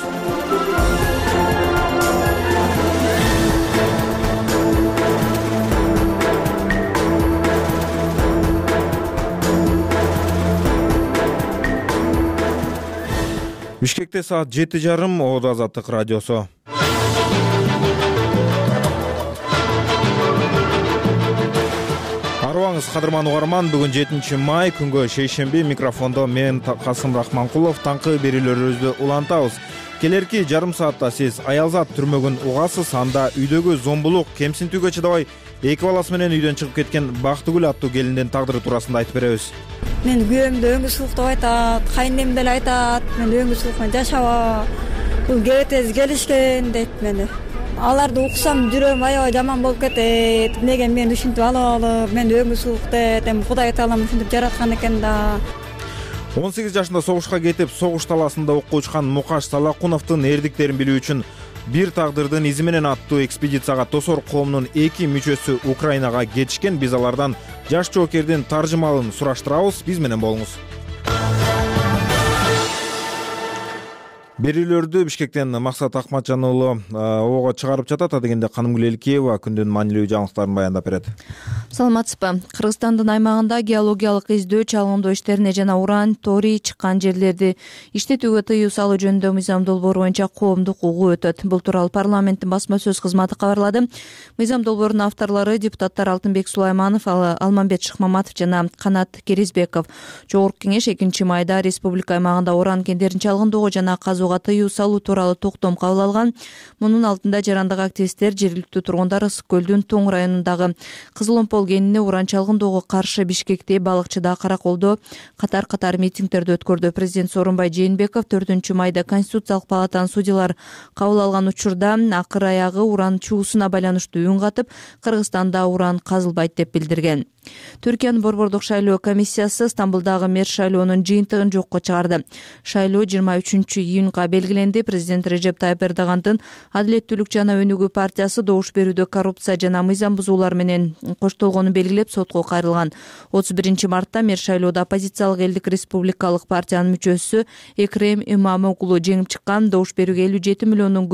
Бишкекте саат 7:30, Оодо Азаттык радиосу. Арыбаңыз, кадырман угарман, бүгүн 7 май, күнгө шейшемби. Микрофондо мен Касым Рахманкулов. Таңкы берүүлөрүбүздү улантабыз. Келерки жарым саатта сиз аялзат түрмөгүн угасыз. Анда үйдөгү зомбулук, кемсинтүүгө чыдабай эки баласы менен үйдөн чыгып кеткен Бактыгүл аттуу келиндин тагдыры туурасында айтып беребиз. Мен күйөөмдү өңү суук деп айтат, кайынем деле айтат, мен өңү суук менен жашаба. Бул кебетез келишкен дейт мени. Аларды уксам жүрөм аябай жаман болуп кетет. Эмнеге мен ушинтип алып, мен өңү суук дейт, эми Кудай таалам ушинтип жараткан экен да. 18 жашында согушка кетип, согуш таласында окко учкан Мукаш Салакуновдун эрдиктерин билүү үчүн бир тагдырдын изи менен аттуу экспедицияга тосор коомунун 2 мүчөсү Украинага кетишкен. Биз алардан жаш жоокердин таржымалын сураштырабыз. Биз менен болуңуз. Берүүлөрдү Бишкектен Максат Акматжан уулу ого чыгарып жатат. Адегенде Канымгүл Элкеева күндүн маанилүү жаңылыктарын баяндап берет. Саламатсызбы. Кыргызстандын аймагында геологиялык издөө, чалгындоо иштерине жана уран, торий чыккан жерлерди иштетүүгө тыюу салуу жөнүндө мыйзам долбоору боюнча коомдук угуу өтөт. Бул тууралуу парламенттин басма сөз кызматы кабарлады. Мыйзам долбоорунун авторлору депутаттар Алтынбек Сулайманов, Алмамбет Шыкмаматов жана Канат Керизбеков. Жогорку кеңеш 2 майда республика аймагында уран кендерин чалгындоого жана казууга тыюу салуу тууралуу токтом кабыл алган. Мунун алдында жарандык активисттер, жергиликтүү тургундар Ысык көлдүн Тоң районундагы Кызыломпол кенине уран чалгындоого каршы Бишкекте, Балыкчыда, Караколдо катар митингдерди өткөрдү. Президент Сооронбай Жээнбеков 4 майда Конституциялык палатанын судьялар кабыл алган учурда акыр аягы уран чуусуна байланыштуу үн катып, Кыргызстанда уран казылбайт деп билдирген. Түркиянын борбордук шайлоо комиссиясы Стамбулдагы мэр шайлоонун жыйынтыгын жокко чыгарды. Шайлоо 23 июнга белгиленди. Президент Режеп Тайып Эрдогандын Адилеттүүлүк жана Өнүгүү партиясы добуш берүүдө коррупция жана мыйзам бузуулар менен коштолгонун белгилеп сотко кайрылган. 31 мартта мэр шайлоодо оппозициялык элдик республикалык партиянын мүчөсү Экрем Имамоглу жеңип чыккан. Добуш берүүгө 57 миллиондон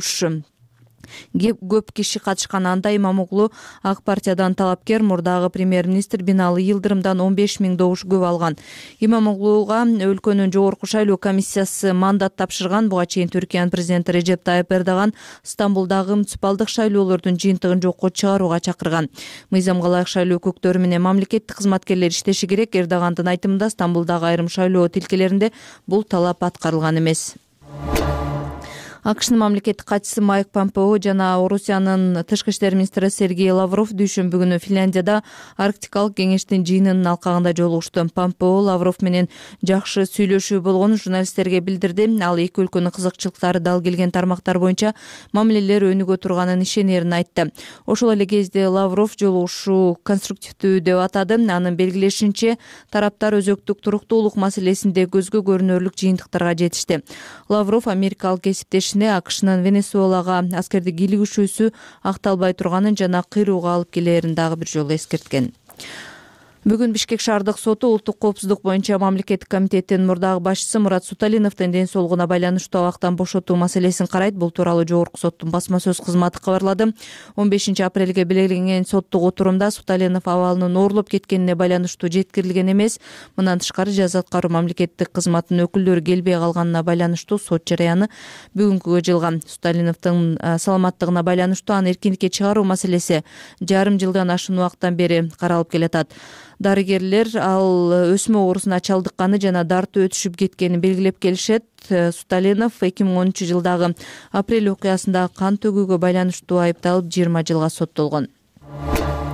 көп киши катышкан. Анда Имамоглу ак партиядан талапкер, мурдагы премьер-министр Бинали Йылдырымдан 15 000 добуш көп алган. Имамоглуга өлкөнүн жогорку шайлоо комиссиясы мандат тапшырган. Буга чейин Түркиянын президенти Режеп Тайып Эрдоган Стамбулдагы муниципалдык шайлоолордун жыйынтыгын жокко чыгарууга чакырган. Мыйзамга ылайык шайлоо өкүктөрү менен мамлекеттик кызматкерлер иштеши керек. Эрдогандын айтымында Стамбулдагы айрым шайлоо тилкелеринде бул талап аткарылган эмес. АКШнын мамлекеттик катчысы Майк Помпео жана Орусиянын тышкы иштер министри Сергей Лавров дүйшөмбү күнү Финляндияда Арктикалык кеңештин жыйынынын алкагында жолугушту. Помпео Лавров менен жакшы сүйлөшүү болгонун журналисттерге билдирди. Ал эки өлкөнүн кызыкчылыктары дал келген тармактар боюнча мамилелер өнүгө турганын ишенерин айтты. Ошол эле кезде Лавров жолугушуу конструктивдүү деп атады. Анын белгилешинче, тараптар өзөктүк туруктуулук маселесинде көзгө көрүнөрлүк жыйынтыктарга жетишти. Лавров америкалык кесиптешине АКШнын Венесуэлага аскердик илигишүүсү акталбай турганын жана кыйрууга алып келерин дагы бир жолу эскерткен. Бүгүн Бишкек шаардык соту улуттук коопсуздук боюнча мамлекеттик комитеттин мурдагы башчысы Мурат Суталиновдун ден соолугуна байланыштуу абактан бошотуу маселесин карайт. Бул тууралуу жогорку соттун басма сөз кызматы кабарлады. 15 апрелге белгиленген соттук отурумда Суталинов абалынын оорлоп кеткенине байланыштуу жеткирилген эмес. Мындан тышкары жаза аткаруу мамлекеттик кызматтын өкүлдөрү келбей калганына байланыштуу сот жарыяны бүгүнкүгө жылган. Суталиновдун саламаттыгына байланыштуу аны эркиндикке чыгаруу маселеси жарым жылдан ашуун убакыттан бери каралып келатат. Дарыгерлер ал өсмө оорусуна чалдыкканы жана дартуу өтүшүп кеткенин белгилеп келишет. Суталинов 2013 жылдагы апрель окуясында кан төгүүгө байланыштуу айыпталып 20 жылга соттолгон.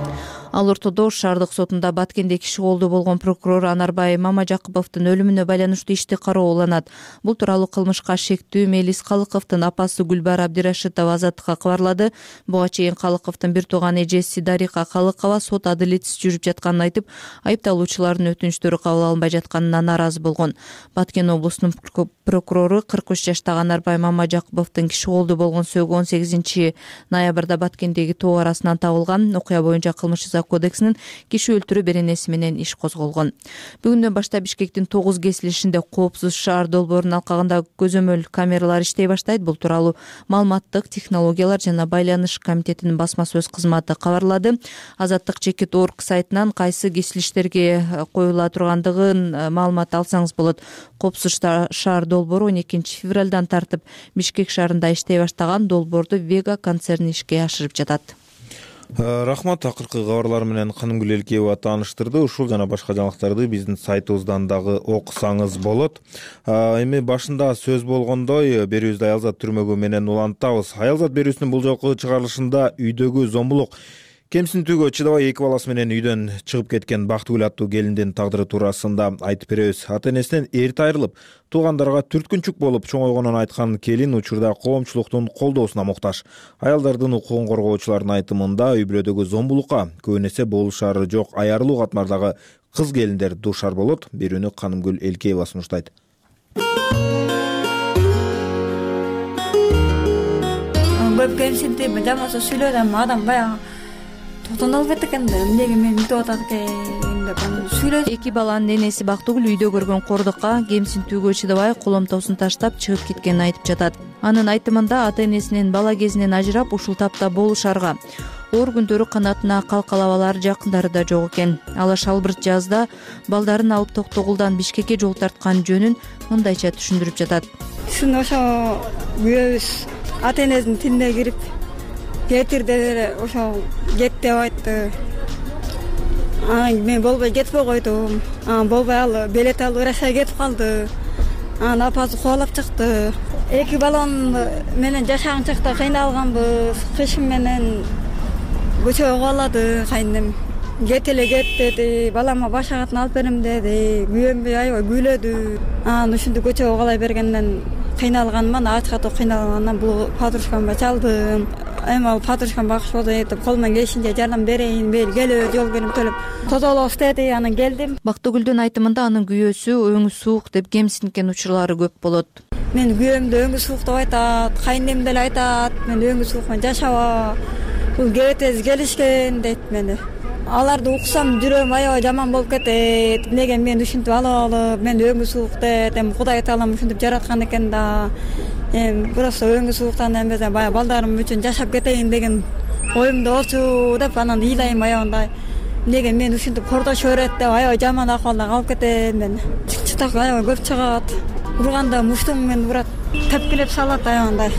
Ал ортодо Ош шаардык сотунда Баткенде киши колдуу болгон прокурор Анарбай Мамажакыповдун өлүмүнө байланыштуу ишти кароо уланат. Бул тууралуу кылмышка шектүү Мелис Калыковдун апасы Гүлбара Абдирашитова Азаттыкка кабарлады. Буга чейин Калыковдун бир тууган эжеси Дарика Калыкова сот адилетсиз жүрүп жатканын айтып, айыпталуучулардын өтүнүчтөрү кабыл алынбай жатканына нааразы болгон. Баткен облусунун прокурору 43 жаштагы Анарбай Мамажакыповдун киши колдуу болгон сөөгү 18 ноябрда Баткендеги тоо арасынан табылган. Окуя боюнча кылмыш жаза кодексинин киши өлтүрүү беренеси менен иш козголгон. Бүгүндөн баштап Бишкектин 9 кесилишинде коопсуз шаар долбоорунун алкагында көзөмөл камералар иштей баштайт. Бул тууралуу маалыматтык технологиялар жана байланыш комитетинин басма сөз кызматы кабарлады. Азаттык.org сайтынан кайсы кесилиштерге коюла тургандыгын маалымат алсаңыз болот. Коопсуз шаар долбоору 12 февралдан тартып Бишкек шаарында иштей баштаган. Долбоорду Вега концерни ишке ашырып жатат. Рахмат, акыркы кабарлар менен Канымгүл Элкеева тааныштырды. Ушул жана башка жаңылыктарды биздин сайтыбыздан дагы окусаңыз болот. Эми башында сөз болгондой, берүүбүздү Аялзат түрмөгү менен улантабыз. Аялзат берүүсүнүн бул жолку чыгарылышында үйдөгү зомбулук кемсинтүүгө чыдабай 2 баласы менен үйдөн чыгып кеткен Бактыгүл аттуу келиндин тагдыры туурасында айтып беребиз. Ата-энесинен эрте айрылып, туугандарга түрткүнчүк болуп чоңойгонун айткан келин учурда коомчулуктун колдоосуна муктаж. Аялдардын укугун коргоочулардын айтымында үй бүлөдөгү зомбулукка көбүн эсе болушары жок аярылуу катмардагы кыз келиндер дуушар болот. Берүүнү Канымгүл Элкеева сунуштайт. Көп кемсинтип жамаса сүйлөдүм, адам баягы тотондолуп кетти экен да, эмнеге мени мынтип атат экен деп сүйлөдүм. 2 баланын энеси Бактыгүл үйдө көргөн кордукка кемсинтүүгө чыдабай коломтосун таштап чыгып кеткенин айтып жатат. Анын айтымында ата-энесинен бала кезинен ажырап ушул тапта болушарга оор күндөрү канатына калкалап алар жакындары да жок экен. Ала шалбырт жазда балдарын алып Токтогулдан Бишкекке жол тарткан жөнүн мындайча түшүндүрүп жатат. Чын ошо күйөөбүз ата-энесинин тилине кирип кетир деп ошо кет деп айтты. Мен болбой кетпей койдум. Болбой ал билет алып Россияга кетип калды. Апасы кубалап чыкты. 2 балам менен жашаган чакта кыйналганбыз. Кышым менен көчөгө кубалады кайнем. Кет эле кет деди. Балама баш агатын алып берем деди. Күйөөм аябай күйлөдү. Ушинтип көчөгө кубалай бергенден кыйналганман, ачкатуу кыйналгандан бул подружкамга чалдым. Эми ал подружкам багыш болду деп колуман келишинче жардам берейин, мейли келип жол кирип төлөп тозолобуз деди. Анан келдим. Бактыгүлдүн айтымында анын күйөөсү өңү суук деп кемсинткен учурлары көп болот. Мен күйөөмдү өңү суук деп айтат, кайнем деле айтат, мен өңү суукман жашаба. Бул кебетез келишкен дейт мени. Аларды уксам жүрөм аябай жаман болуп кетет. Эмнеге мен ушинтип алып, мен өңү суук деп, Кудай таалам ушинтип жараткан экен да. Просто өңү сууктан эмес, баягы балдарым үчүн жашап кетейин деген оюмда болчу деп анан ыйлайм аябындай. Эмнеге мен ушинтип кордош берет деп аябай жаман акыбалда калып кетем мен. Чытак аябай көп чыгат. Урганда муштум мен урат, тепкилеп салат аябындай.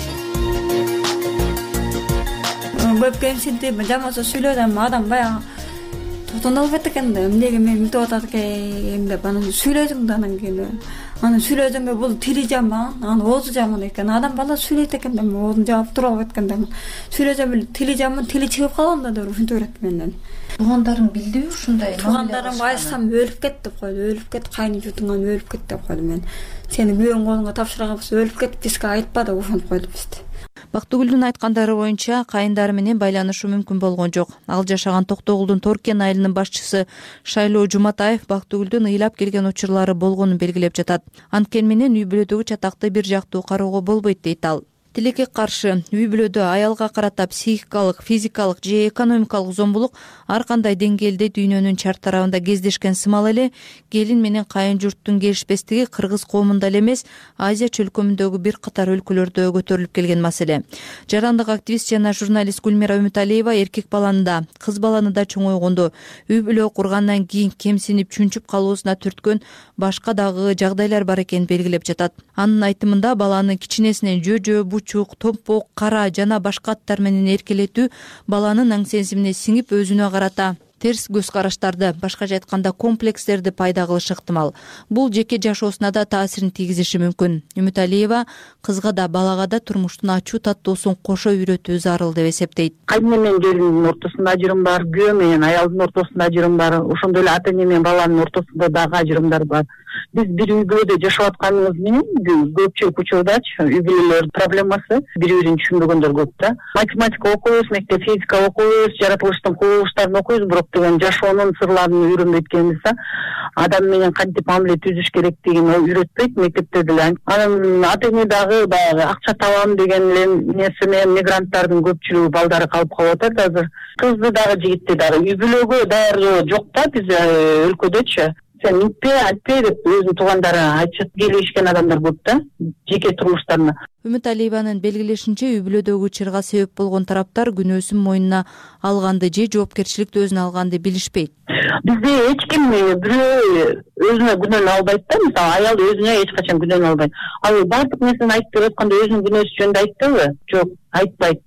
Көп кемсинтип жамаса сүйлөдүм, адам баягы тотондолуп кетти экен да, эмнеге мени мынтип атат экен деп анан сүйлөдүм да. Анан кийин аны сүйлөдүмбү, бул тили жаман, анын оозу жаман экен. Адам бала сүйлөйт экен да, оозун жаап туруп кеткен да. Сүйлөсөм тили жаман, тили чыгып калган да деп ушинтип берет менден. Туугандарың билдиби ушундай? Туугандарым айтсам өлүп кет деп койду, өлүп кет, кайны жутуңан өлүп кет деп койду мен. Сени күйөөң колуңга тапшырганбыз, өлүп кет, бизге айтпа деп ушинтип койду бизди. Бактыгүлдүн айткандары боюнча кайындары менен байланышуу мүмкүн болгон жок. Ал жашаган Токтогулдун Торкен айылынын башчысы Шайлоо Жуматаев Бактыгүлдүн ыйлап келген учурлары болгонун белгилеп жатат. Анткени менен үй бүлөдөгү чатакты бир жактуу кароого болбойт дейт ал. Тилекке каршы үй бүлөдө аялга карата психикалык, физикалык же экономикалык зомбулук ар кандай деңгээлде дүйнөнүн чарт тарабында кездешкен сымал эле келин менен кайын журттун келишпестиги кыргыз коомунда эле эмес, Азия чөлкөмүндөгү бир катар өлкөлөрдө көтөрүлүп келген маселе. Жарандык активист жана журналист Гүлмира Үмүталиева эркек баланы да, кыз баланы да чоңойгондо үй бүлө кургандан кийин кемсинип чүнчүп калуусуна түрткөн башка дагы жагдайлар бар экенин белгилеп жатат. Анын айтымында баланы кичинесинен жөжө, бучук, томпок, кара жана башка аттар менен эркелетүү баланын аң сезимине сиңип өзүнө карата терс көз караштарды, башкача айтканда комплекстерди пайда кылышы ыктымал. Бул жеке жашоосуна да таасирин тийгизиши мүмкүн. Үмүталиева кызга да балага да турмуштун ачуу таттуусун кошо үйрөтүү зарыл деп эсептейт. Кайны менен келиндин ортосунда ажырым бар, күйөө менен аялдын ортосунда ажырым бар, ошондой эле ата эне менен баланын ортосунда дагы ажырымдар бар. Биз бир үй бүлөдө жашап атканыбыз менен көпчүлүк учурдачы үй бүлөлөр проблемасы бири-бирин түшүнбөгөндөр көп да. Математика окуйбуз, мектеп физика окуйбуз, жаратылыштын кубулуштарын окуйбуз, бирок деген жашоонун сырларын үйрөнбөй эткенбиз да. Адам менен кантип мамиле түзүш керектигин үйрөтпөйт мектепте деле. Анан ата эне дагы баягы акча табам деген нерсе менен мигранттардын көпчүлүгү балдары калып калып атат азыр. Кызды дагы жигитти дагы үй бүлөгө даярдоо жок да биз өлкөдөчү. Сен айтпей деп өзүнүн туугандары айтышат, келишкен адамдар көп да жеке турмуштарына. Үмүталиеванын белгилешинче, үй бүлөдөгү чырга себеп болгон тараптар күнөөсүн мойнуна алганды же жоопкерчиликти өзүнө алганды билишпейт. Бизде эч ким бирөө өзүнө күнөөнү албайт да. Мисалы аял өзүнө эч качан күнөөнү албайт. Ал бардык нерсени айтып берип атканда өзүнүн күнөөсү жөнүндө айтпайбы? Жок, айтпайт.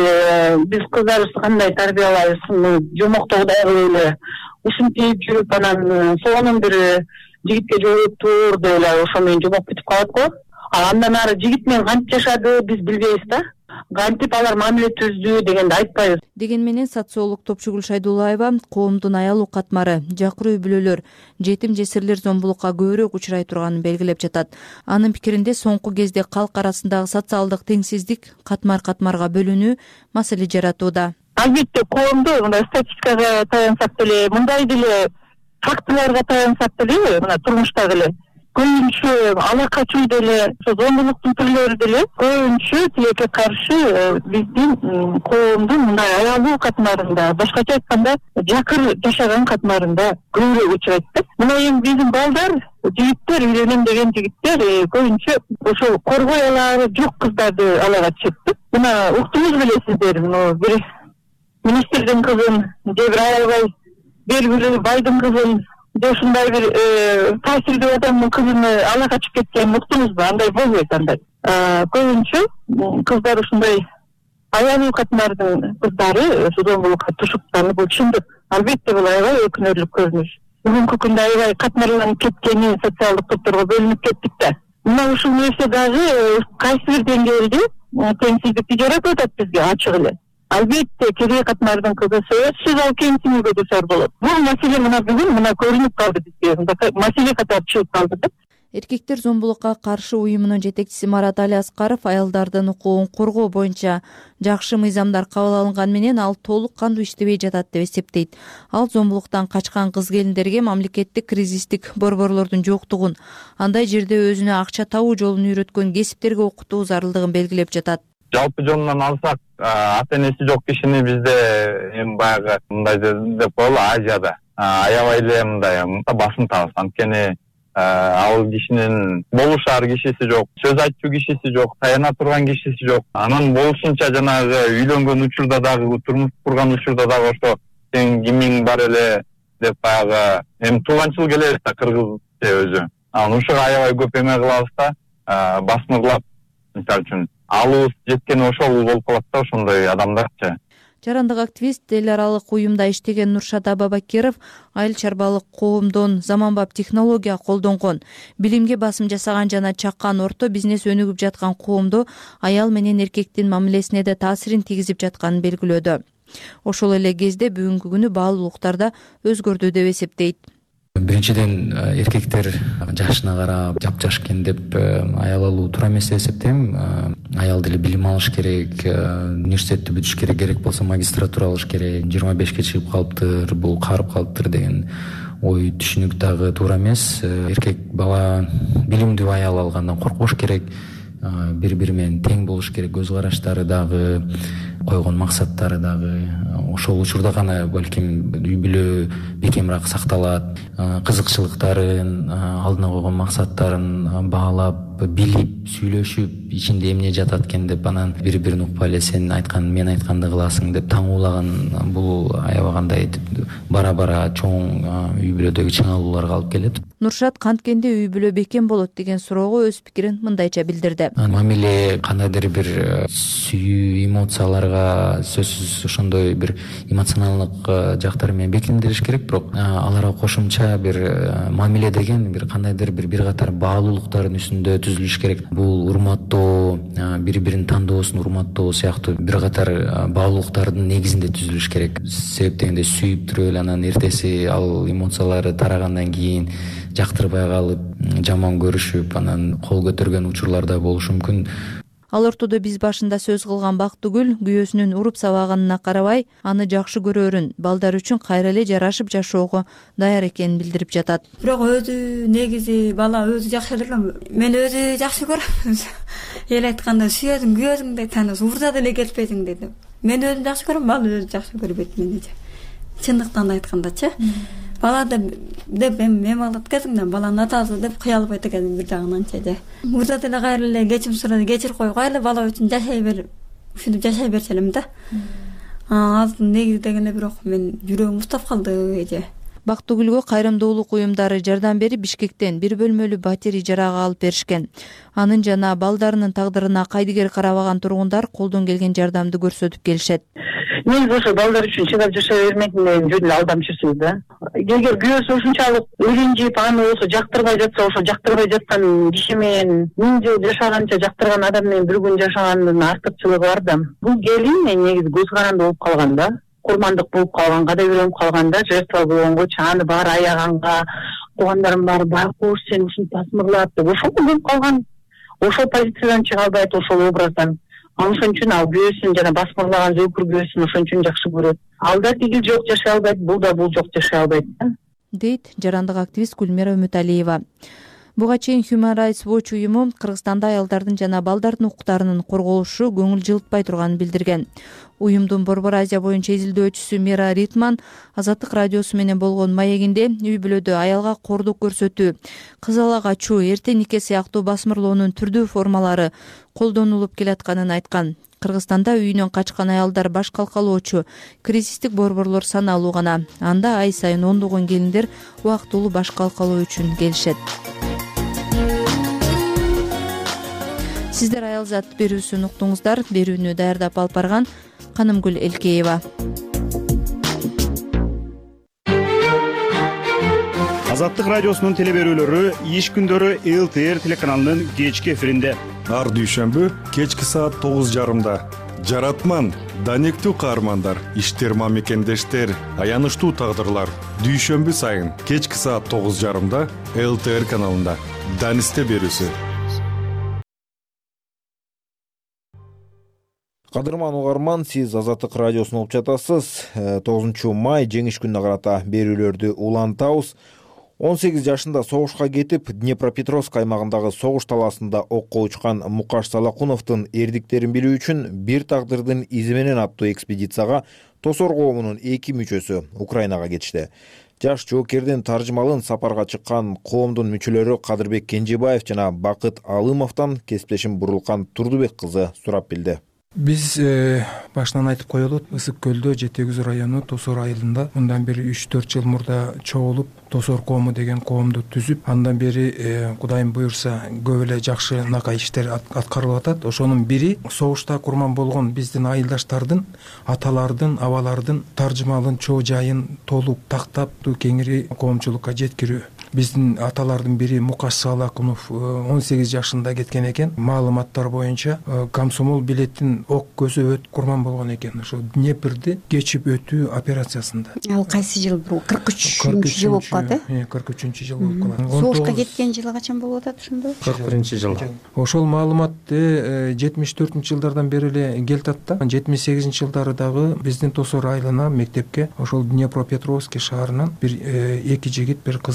Биз кыздарыбызды кандай тарбиялайбыз, жомоктоодагы эле ушинтип жүрүп анан сонун бир жигитке жооп тур деп эле ошо менен жомоп бүтүп калат го. Андан ары жигит менен кантип жашады биз билбейбиз да. Кантип алар мамиле түздү дегенди айтпайбыз. Деген менен социолог Топчугүл Шайдуллаева коомдун аялуу катмары, жакыр үй бүлөлөр, жетим жесирлер зомбулукка көбүрөөк учурай турганын белгилеп жатат. Анын пикиринде соңку кезде калк арасындагы социалдык теңсиздик катмар-катмарга бөлүнүү маселе жаратууда. Албетте коомдо мындай статистикага таянсак деле, мындай деле фактыларга таянсак деле, мына турмуштагы эле көбүнчө ала качуу деле, зомбулуктун түрлөрү деле көбүнчө тилекке каршы биздин коомдун мындай аялуу катмарында, башкача айтканда жакыр жашаган катмарында көбүрөөк учурайт да. Мына эми биздин балдар, жигиттер, үйлөнөм деген жигиттер көбүнчө ошо коргой алары жок кыздарды ала качышат да. Мына уктуңуз билесиздер, бир министрдин кызын, же бир аябай белгилүү байдын кызын, же ушундай бир таасирдүү адамдын кызын ала качып кеткен уктуңузбу? Андай болбойт андай. Көбүнчө кыздар ушундай аялуу катмардын кыздары зомбулукка тушуптанып, бул чындык. Албетте бул аябай өкүнөрлүк көрүнүш. Бүгүнкү күндө аябай катмарланып кеткени, социалдык топторго бөлүнүп кеттик да. Мына ушул нерсе дагы кайсы бир деңгээлде теңсиздикти жаратып атат бизге ачык эле. Албетте кирээ катмардын кызы сөзсүз ал кемсинүүгө дуушар болот. Бул маселе мына бүгүн мына көрүнүп калды бизге. Маселе катары чыгып калды да. Эркектер зомбулукка каршы уюмунун жетекчиси Марат Али Аскаров аялдардын укугун коргоо боюнча жакшы мыйзамдар кабыл алынган менен ал толук кандуу иштебей жатат деп эсептейт. Ал зомбулуктан качкан кыз келиндерге мамлекеттик кризистик борборлордун жоктугун, андай жерде өзүнө акча табуу жолун үйрөткөн кесиптерге окутуу зарылдыгын белгилеп жатат. Жалпы жонунан алсак, ата энеси жок кишини бизде эми баягы мындай деп коелу, Азияда аябай эле мындай басым табыз. Анткени ал кишинин болушар кишиси жок, сөз айтчу кишиси жок, таяна турган кишиси жок. Анан болушунча жанагы үйлөнгөн учурда дагы, турмуш курган учурда дагы ошо сен кимиң бар эле деп баягы эми тууганчыл келебиз да, кыргыз өзү. Анан ушуга аябай көп эме кылабыз да, басмырлап, мисалы үчүн алуу жеткен ошол болуп калат да, ошондой адамдарчы. Жарандык активист эл аралык уюмда иштеген Нуршат Абабакиров айыл чарбалык коомдон заманбап технология колдонгон, билимге басым жасаган жана чаккан орто бизнес өнүгүп жаткан коомдо аял менен эркектин мамилесине да таасирин тийгизип жатканын белгилөөдө. Ошол эле кезде бүгүнкү күнү баалуу уктарда өзгөрдү деп эсептейт. Биринчиден эркектер жашына карап жапжаш экен деп аял алуу туура эмес деп эсептейм. Аял деле билим алыш керек, университетти бүтүш керек болсо магистратура алыш керек. 25-ке чыгып калыптыр, бул карып калыптыр деген ой түшүнүк дагы туура эмес. Эркек бала билимдүү аял алгандан коркпош керек, бири-бири менен тең болуш керек, көз караштары дагы, койгон максаттары дагы. Ошол учурда гана балким үй бүлө бекемирээк сакталат, кызыкчылыктарын, алдына койгон максаттарын баалап билип сүйлөшүп ичинде эмне жатат экен деп анан бири бирин укпай эле сен айткан мен айтканды кыласың деп таңуулаган бул аябагандай бара бара чоң үй бүлөдөгү чыңалууларга алып келет. Нуршат канткенде үй бүлө бекем болот деген суроого өз пикирин мындайча билдирди. Мамиле кандайдыр бир сүйүү эмоцияларга сөзсүз ошондой бир эмоционалдык жактары менен бекемделиш керек, бирок аларга кошумча бир мамиле деген бир кандайдыр бир катар баалуулуктардын үстүндө түзүлүш керек. Бул урматтоо, бири бирин тандоосун урматтоо сыяктуу бир катар баалуулуктардын негизинде түзүлүш керек. Себеп дегенде сүйүп туруп эле анан эртеси ал эмоциялары тарагандан кийин жактырбай калып, жаман көрүшүп, анан кол көтөргөн учурлар да болушу мүмкүн. Ал ортодо биз башында сөз кылган Бактыгүл күйөөсүнүн уруп сабаганына карабай, аны жакшы көрөрүн, балдар үчүн кайра эле жарашып жашоого даяр экенин билдирип жатат. Бирок өзү негизи бала өзү жакшы эле, мен өзү жакшы көрөм. Эл айтканда сүйөсүң, күйөөсүңдөй тааныс, урда деле кетпесиң деди. Мен өзүм жакшы көрөм, бала өзү жакшы көрбөйт меничи. Чындыктан айткандачы. Бала деп эми алат кезиңден баланын атасы деп кыялбайт экен бир жагынанчы. Мурда деле кайра эле кечим сурады, кечирип кой, кайра бала үчүн жашай бер, ушинтип жашай берчү элем да. Азыр негизи дегенде бирок мен жүрөгүм уктап калды эже. Бактыгүлгө кайрымдуулук уюмдары жардам берип Бишкектен бир бөлмөлүү батир ижарага алып беришкен. Анын жана балдарынын тагдырына кайдыгер карабаган тургундар колдон келген жардамды көрсөтүп келишет. Негизи ошо балдар үчүн чыдап жашай бермек менен жөн эле алдамчысыз да. Эгер күйөөсү ушунчалык үйрөнжүп, аны болсо жактырбай жатса, ошо жактырбай жаткан киши менен 1000 жыл жашаганча жактырган адам менен бир күн жашаганын артыкчылыгы бар да. Бул келин негизи көз каранды болуп калган да. Курмандык болуп калган, кадай үйрөнүп калганда, жертва болгонго аны баары аяганга, туугандарым баары байкуш сен ушинтип басмырлап деп ошол болуп калган. Ошол позициядан чыга албайт, ошол образдан. Ошон үчүн ал күйөөсүн жана басмырлаган зөөкүр күйөөсүн ошон үчүн жакшы көрөт. Ал да тиги жок жашай албайт, бул да бул жок жашай албайт, дейт жарандык активист Гүлмира Үмүталиева. Буга чейин Human Rights Watch уюму Кыргызстанда аялдардын жана балдардын укуктарынын корголушу көңүл жылытпай турганын билдирген. Уюмдун Борбор Азия боюнча изилдөөчүсү Мира Ритман Азаттык радиосу менен болгон маегинде үй бүлөдө аялга кордук көрсөтүү, кыз ала качуу, эрте нике сыяктуу басмырлоонун түрдүү формалары колдонулуп келатканын айткан. Кыргызстанда үйүнөн качкан аялдар баш калкалоочу, кризистик борборлор саналуу гана. Анда ай сайын ондогон келиндер убактылуу баш калкалоо үчүн келишет. Сиздер аял зат берүүсүн уктуңуздар. Берүүнү даярдап алып барган Канымгүл Элкеева. Азаттык радиосунун теле берүүлөрү иш күндөрү ЛТР телеканалынын кечки эфиринде. Ар дүйшөмбү кечки саат 9:30. Жаратман, данектүү каармандар, иштерма мекендештер, аянычтуу тагдырлар. Дүйшөмбү сайын кечки саат 9:30 ЛТР каналында. Данисте берүүсү. Кадырман угарман, сиз Азаттык радиосун угуп жатасыз. 9 май жеңиш күнүнө карата берүүлөрдү улантабыз. 18 жашында согушка кетип, Днепропетровск аймагындагы согуш талаасында окко учкан Мукаш Салакуновдун эрдиктерин билүү үчүн бир тагдырдын изи менен аттуу экспедицияга Тосор коомунун 2 мүчөсү Украинага кетишти. Жаш жоокердин таржымалын сапарга чыккан коомдун мүчөлөрү Кадырбек Кенжебаев жана Бакыт Алымовдон кесиптешим Бурулкан Турдубек кызы сурап билди. Биз башынан айтып коелу, Ысык көлдө Жети Күз району Тосор айылында мындан бери 3-4 жыл мурда чогулуп Тосор коому деген коомду түзүп, андан бери Кудайым буюрса көп эле жакшы накай иштер аткарылып атат. Ошонун бири согушта курман болгон биздин айылдаштардын, аталардын, абалардын таржымалын, чоо жайын толук тактап кеңири коомчулукка жеткирүү. Биздин аталардын бири Мукаш Салакунов 18 жашында кеткен экен. Маалыматтар боюнча комсомол билетин ок көзү курман болгон экен. Ошо Днепрди кечип өтүү операциясында. Ал кайсы жыл? 43-жыл болуп калат, 43-жыл болуп калат. Согушка кеткен жылы качан болуп атат ошондо? 41-жыл. Ошол маалыматты 74-жылдардан бери эле келтат да. 78-жылдары дагы биздин Тосор айылына мектепке ошол Днепропетровск шаарынан бир 2 жигит, бир кыз келип кетишкен.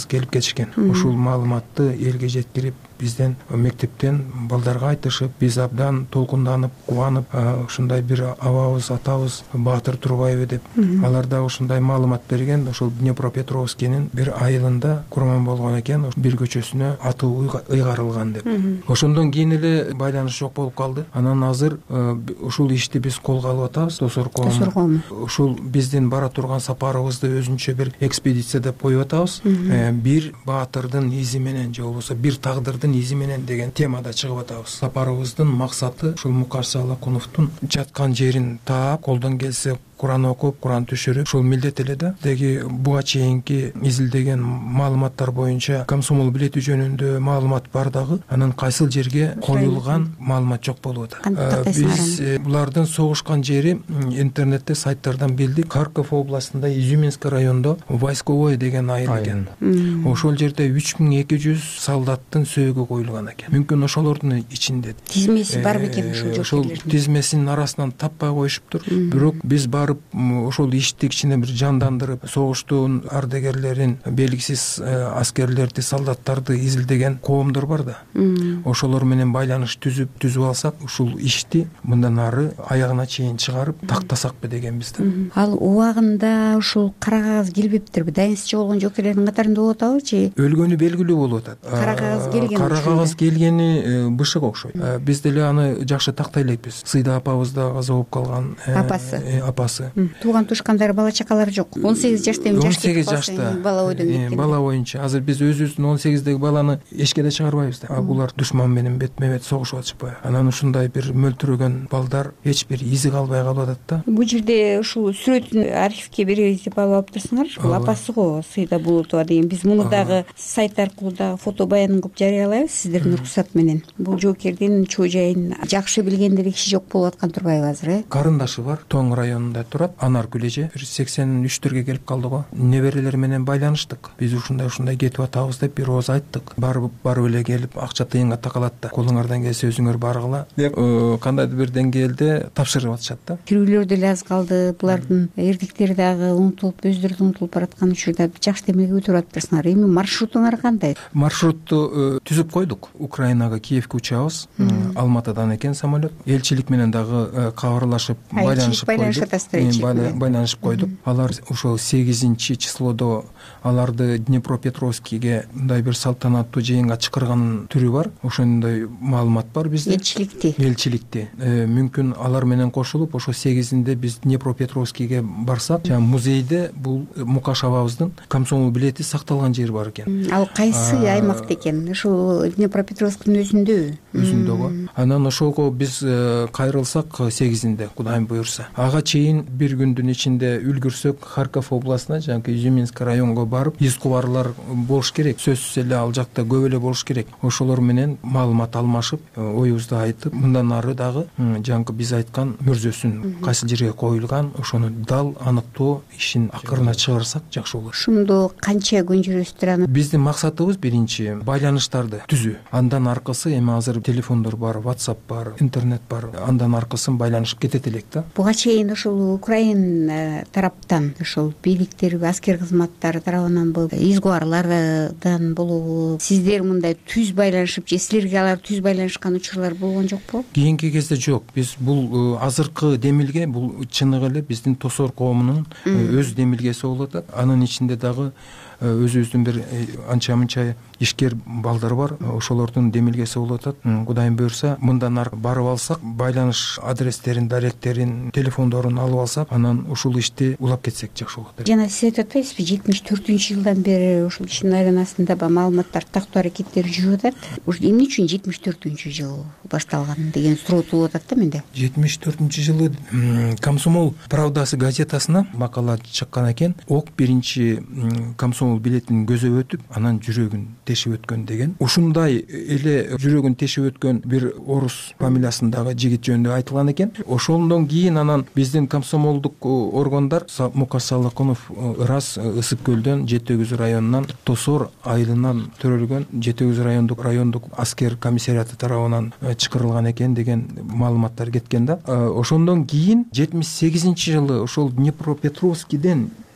кетишкен. Ушул маалыматты элге жеткирип, бизден мектептен балдарга айтышып, биз абдан толкунданып, кубанып, ушундай бир абабыз, атабыз Баатыр Турбаева деп, алар да ушундай маалымат берген. Ошол Днепропетровскийнин бир айылында курман болгон экен, бир көчөсүнө атуу ыйгарылган деп. Ошондон кийин эле байланыш жок болуп калды. Анан азыр ушул ишти биз колго алып атабыз. Тосор кому. Ушул биздин бара турган сапарыбызды өзүнчө бир экспедиция деп коюп атабыз. Бир баатырдын изи менен же болбосо бир тагдырдын изи менен деген темада чыгып атабыз. Сапарыбыздын максаты ушул Мукаш Салакуновдун жаткан жерин таап, колдон келсе Куран окуп, Куран түшүрүп, ушул милдет эле да. Деги буга чейинки изилдеген маалыматтар боюнча комсомол билети жөнүндө маалымат бар дагы, анан кайсыл жерге коюлган маалымат жок болуп атат. Биз булардын согушкан жери интернетте сайттардан билдик. Харьков областында Изюминск районунда Войсковой деген айыл экен. Ошол жерде 3200 солдаттын сөөгү коюлган экен. Мүмкүн ошолордун ичинде тизмеси бар бекен ушул жерлерде. Ошол тизмесинин арасынан таппай коюшуптур. Бирок биз ошол ишти кичине бир жандандырып, согуштун ардагерлерин, белгисиз аскерлерди, солдаттарды изилдеген коомдор бар да. Ошолор менен байланыш түзүп алсак, ушул ишти мындан ары аягына чейин чыгарып тактасакпы дегенбиз да. Ал убагында ушул кара кагаз келбептирби? Дайынсызчы болгон жокерлердин катарында болуп атабы же? Өлгөнү белгилүү болуп атат. Кара кагаз келген. Кара кагаз келгени бышык окшойт. Биз деле аны жакшы тактай элекпиз. Сыйда апабыз да каза болуп калган. Апасы. Тууган тушкандары, бала чакалары жок. 18 жашта эми 18 жашта бала бойдон кеткен. Бала боюнча азыр биз өзүбүздүн 18деги баланы эшикке да чыгарбайбыз да. Булар душман менен бетме бет согушуп атышпайбы? Анан ушундай бир мөлтүрөгөн балдар эч бир изи калбай калып атат да. Бул жерде ушул сүрөтүн архивге беребиз деп алып алыптырсыңар. Ушул апасы го Сыйда Булутова деген. Биз муну дагы сайт аркылуу дагы фото баян кылып жарыялайбыз сиздердин уруксат менен. Бул жоокердин чоо жайын жакшы билгендер киши жок болуп аткан турбайбы азыр? Карындашы бар, Тоң районунда турат. Анаргүл эже 83-төргө келип калды го. Неберелер менен байланыштык. Биз ушундай кетип атабыз деп бир ооз айттык. Барып эле келип акча тыйынга такалат да. Колуңардан келсе өзүңөр баргыла деп кандайдыр бир деңгээлде тапшырып атышат да. Тирүүлөр деле аз калды. Булардын эрдиктери дагы унутулуп, өздөрү унутулуп бараткан учурда жакшы демеге өтүп атыптырсыңар. Эми маршрутуңар кандай? Маршрутту түзүп койдук. Украинага, Киевке учабыз. Алматыдан экен самолет. Элчилик менен дагы кабарлашып, байланышып койдук. Алар ошол 8-числодо аларды Днепропетровскийге мындай бир салтанаттуу жыйынга чакырган түрү бар. Ошондой маалымат бар бизде. Элчиликти. Мүмкүн алар менен кошулуп, ошо 8-инде биз Днепропетровскийге барсак, музейде бул Мукаш абабыздын комсомол билети сакталган жер бар экен. Ал кайсы аймакта экен? Ушул Днепропетровскдин өзүндөбү? Өзүндө го. Анан ошого биз кайрылсак 8-инде, Кудайым буйрса. Ага чейин бир күндүн ичинде үлгүрсөк Харьков областына, жанагы Изюминск районго барып, из кубарлар болуш керек. Сөзсүз эле ал жакта көп эле болуш керек. Ошолор менен маалымат алмашып, оюбузду айтып, мындан ары дагы жанагы биз айткан мөрзөсүн кайсы жерге коюлган, ошону дал аныктоо ишин акырына чыгарсак жакшы болот. Ушундо канча күн жүрөсүздөр аны? Биздин максатыбыз биринчи байланыштарды түзүү. Андан аркысы эми азыр телефондор бар, WhatsApp бар, интернет бар. Андан аркысын байланышып кетет элек да. Буга чейин ушул Украин тараптан ушул бийликтер, аскер кызматтары тарабынан изгуарлардан болобу, сиздер мындай түз байланышып же силерге алар түз байланышкан учурлар болгон жокпу? Кийинки кезде жок. Биз бул азыркы демилге бул чыныгы эле биздин Тосор коомунун өз демилгеси болуп атат. Анын ичинде дагы өзүбүздүн бир анча-мынча ишкер балдар бар. Ошолордун демилгеси болуп атат. Кудайым буйрса, мындан ары барып алсак, байланыш адрестерин, даректерин, телефондорун алып алсак, анан ушул ишти улап кетсек жакшы болот. Жана сиз айтып атпайсызбы, 74-жылдан бери ушул ишин айланасында маалыматтар тактоо аракеттери жүрүп атат. Ушу эмне үчүн 74-жыл башталган деген суроо туулуп атат да менде. 74-жылы Комсомол правдасы газетасына макала чыккан экен. Ок биринчи комсомол билетин көзөп өтүп, анан жүрөгүн тешип өткөн деген. Ушундай эле жүрөгүн тешип өткөн бир орус фамилиясындагы жигит жөнүндө айтылган экен. Ошондон кийин анан биздин комсомолдук органдар Мукаш Салакунов ырас Ысык көлдөн Жети-Өгүз районунан Тосор айылынан төрөлгөн Жети-Өгүз райондук аскер комиссариаты тарабынан чакырылган экен деген маалыматтар кеткен да. Ошондон кийин 78-жылы ошол Днепропетровскийден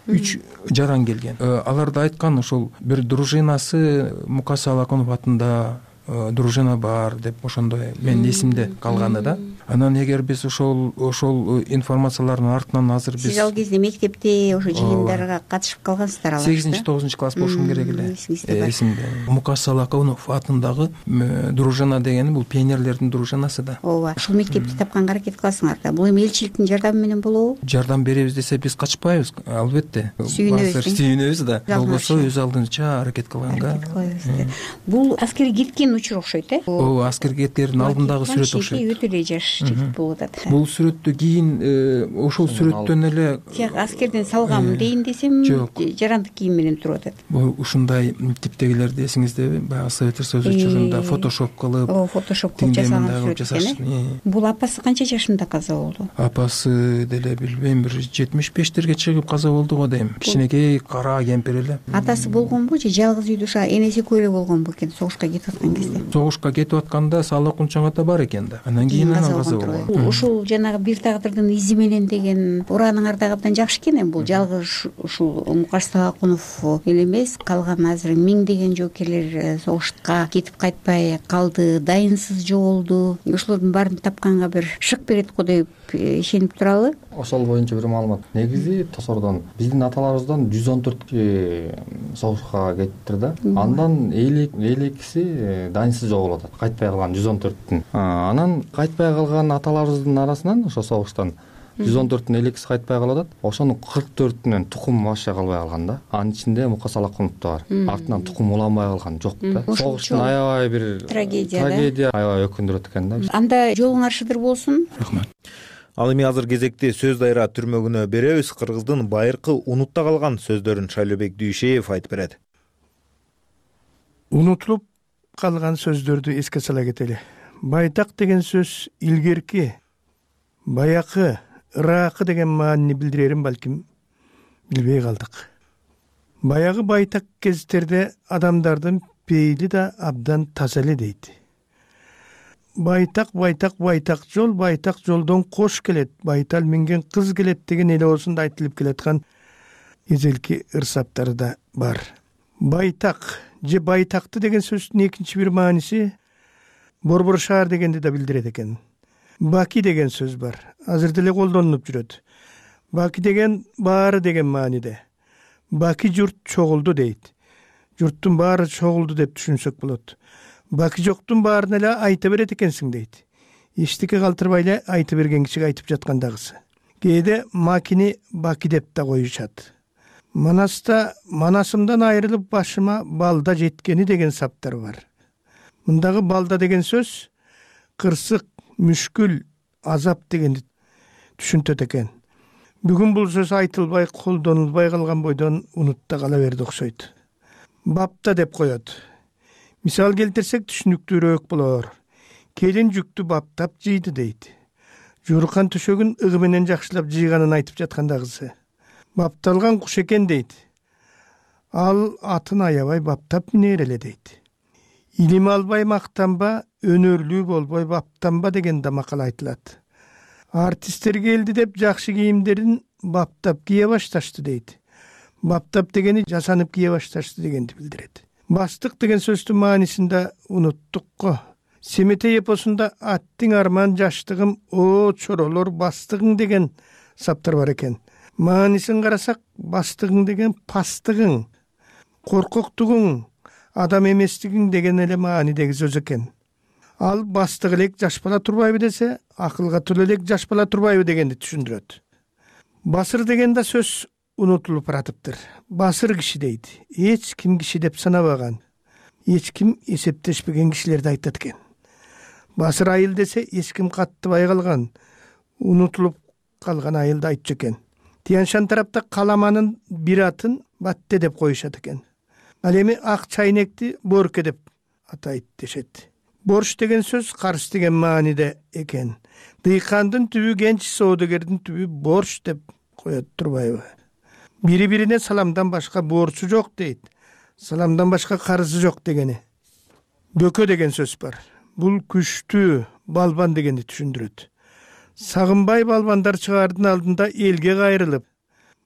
3 жаран келген. Алар да айткан, ошол бир дружинасы Мукаса Алакунов атында дружина бар деп, ошондой менин эсимде калганы да. Анан эгер биз ошол информациялардын артынан азыр биз... Сиз ал кезде мектепте ошо жыйындарга катышып калгансыздар алар. 8-9 класс болушум керек эле. Эсимде. Мукаса Алакунов атындагы дружина дегени бул пионерлердин дружинасы да. Ооба. Ушул мектепти тапканга аракет кыласыңар да. Бул эми элчиликтин жардамы менен болобу? Жардам беребиз десе биз качпайбыз, албетте. Сүйүнөбүз да. Болбосо өз алдынча аракет кылганга. Бул аскерге кеткен учур окшойт, э? Ооба, аскерге кеткендин алдындагы сүрөт окшойт. Өтө эле жаш жигит болуп атат. Бул сүрөттү кийин ошол сүрөттөн эле аскерден салганмын дейин десем, жарандык кийим менен туруп атат. Бул ушундай типтегилерди эсиңиздеби? Баягы Советтер Союзу учурунда фотошоп кылып, фотошоп кылып жасаган. Бул апасы канча жашында каза болду? Апасы деле билбейм, бир 75-терге чыгып каза болду го дейм. Кичинекей кара кемпир эле. Атасы болгонбу же жалгыз үйдө уша энеси көйлө болгонбу экен согушка кетип аткан кезде? Согушка кетип атканда саалык унчаңата бар экен да. Анан кийин каза болгон. Ушул жанагы бир тагдырдын изи менен деген урааныңарда абдан жакшы экен. Эми бул жалгыз ушул Мукаса Алакунов эле эмес, калган азыр миңдеген жоокерлер согушка кетип кайтпай калды, дайынсыз жоголду. Ошолордун баарын тапканга бир шык берет го деп ишенип туралы. Ошол боюнча бир маалымат. Негизи Тосордон биздин аталарыбыздан 114 согушка кетиптир да. Андан 52си дайынсыз жоголуп атат. Кайтпай калган 114-тün. Анан кайтпай калган аталарыбыздын арасынан ошо согуштан 114-тün 52си кайтпай калып атат. Ошонун 44-үнөн тукум башы калбай калган да. Анын ичинде Мукаса Алакунов да бар. Артынан тукум уланбай калган жок да. Согуштун аябай бир трагедия, аябай өкүндүрөт экен да. Анда жолуң аршыдыр болсун. Рахмат. Ал эми азыр кезекте сөз дайра түрмөгүнө беребиз. Кыргыздын байыркы унутта калган сөздөрүн Шайлообек Дүйшеев айтып берет. Унутулуп калган сөздөрдү эске сала кетели. Байтак деген сөз илгерки, баякы, ыракы деген маанини билдирерин балким билбей калдык. Баягы байтак кездерде адамдардын пейили да абдан таза эле дейт. Байтак жол, жолдон кош келет, байтал минген кыз келет деген эле осунда айтылып келаткан эзелки ырсаптары да бар. Байтак же байтакты деген сөздүн экинчи бир мааниси борбор шаар дегенди да билдирет экен. Баки деген сөз бар. Азыр деле колдонулуп жүрөт. Баки деген баары деген мааниде. Баки журт чогулду дейт. Журттун баары чогулду деп түшүнсөк болот. Баки жоктун баарын эле айта берет экенсиң дейт. Эчтеке калтырбай эле айта берген кишиге айтып жаткандагысы. Кээде макини баки деп да коюшат. Манаста манасымдан айрылып башыма балда жеткени деген саптар бар. Мындагы балда деген сөз кырсык, мүшкүл, азап дегенди түшүнтөт экен. Бүгүн бул сөз айтылбай, колдонулбай калган бойдон унутта кала берди окшойт. Бапта деп коет. Мисал келтирсек түшүнүктүүрөөк болор. Келин жүктү баптап жийди дейт. Журкан төшөгүн ыгы менен жакшылап жыйганын айтып жаткандагысы. Бапталган куш экен дейт. Ал атын аябай баптап минер эле дейт. Илим албай мактанба, өнөрлүү болбой баптанба деген да макал айтылат. Артисттер келди деп жакшы кийимдерин баптап кие башташты дейт. Баптап дегени жасанып кие башташты дегенди билдирет. Бастык деген сөздүн маанисин да унуттук го. Семетей эпосунда аттың арман жаштыгым, о чоролор бастыгың деген саптар бар экен. Маанисин карасак, бастыгың деген пастыгың, коркоктугуң, адам эместигиң деген эле маанидеги сөз экен. Ал бастык элек жаш бала турбайбы десе, акылга толо элек жаш бала турбайбы дегенди түшүндүрөт. Басыр деген да сөз унутулуп баратыптыр. Басыр киши дейт. Эч ким киши деп санабаган. Эч ким эсептешпеген кишилерди айтат экен. Басыр айыл десе эч ким каттыбай калган, унутулуп калган айылды айтчу экен. Тияншан тарапта каламанын бир атын батте деп коюшат экен. Ал эми ак чайнекти борке деп атайт дешет. Борш деген сөз карыз деген мааниде экен. Дыйкандын түбү генч, соодагердин түбү борш деп коет турбайбы? Бири-бирине саламдан башка борчу жок дейт. Саламдан башка карызы жок дегени. Бөкө деген сөз бар. Бул күчтүү балбан дегенди түшүндүрөт. Сагынбай балбандар чыгаардын алдында элге кайрылып,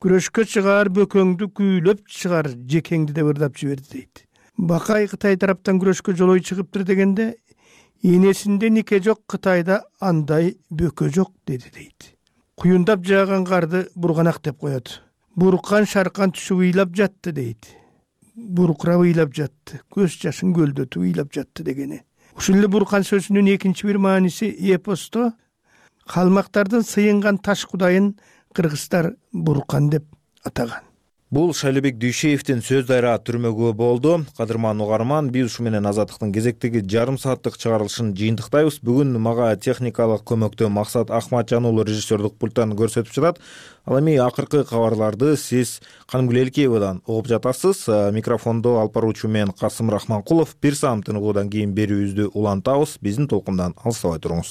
күрөшкө чыгаар бөкөңдү күүлөп чыгар жекеңди деп ырдап жиберди дейт. Бакай Кытай тараптан күрөшкө жолой чыгыптыр дегенде энесинде нике жок, Кытайда андай бөкө жок деди дейт. Куюндап жааган карды бурганак деп коет. Буркан шаркан түшүп ыйлап жатты дейт. Буркурап ыйлап жатты, көз жашын көлдөтүп ыйлап жатты дегени. Ушул эле буркан сөзүнүн экинчи бир мааниси эпосто калмактардын сыйынган таш кудайын кыргыздар буркан деп атаган. Бул Шайлебек Дүйшеевдин сөз дайра түрмөгү болду. Кадырман угарман, биз ушу менен Азаттыктын кезектеги жарым сааттык чыгарылышын жыйынтыктайбыз. Бүгүн мага техникалык көмөктө Максат Акматжан уулу режиссердик пульттан көрсөтүп жатат. Ал эми акыркы кабарларды сиз Канымгүл Элкеевадан угуп жатасыз. Микрофондо алып баруучу мен Касым Рахманкулов. Бир саам тыныгуудан кийин берүүбүздү улантабыз. Биздин толкундан алыстабай туруңуз.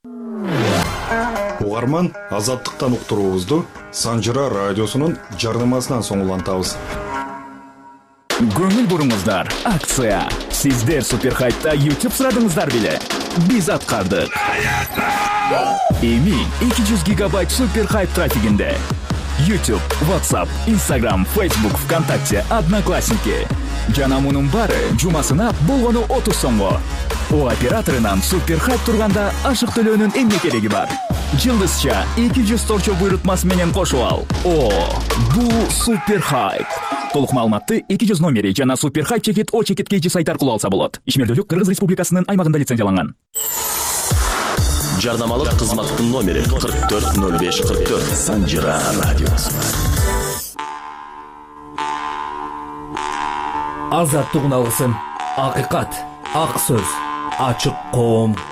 Угарман, Азаттыктан уктуруубузду Санжыра радиосунун жарнамасынан соң улантабыз. Көңүл буруңуздар, акция. Сиздер Суперхайпта YouTube сурадыңыздар беле? Биз аткардык. Эми 200 гигабайт Суперхайп трафигинде. YouTube, WhatsApp, Instagram, Facebook, ВКонтакте, Одноклассники. Жана мунун баары жумасына болгону 30 сомго. О операторунан Суперхайп турганда ашык төлөөнүн эмне кереги бар? Жылдызча 200 торчо буйрутмасы менен кошуп ал. О, бул Суперхайп. Толук маалыматты 200 номери жана Суперхайп чекит О чекит KG сайт аркылуу алса болот. Ишмердүүлүк Кыргыз Республикасынын аймагында лицензияланган. Жарнамалык кызматтын номери 440544 Санжыра радиосу. Азаттык алгысын, акыйкат, ак сөз, ачык коом,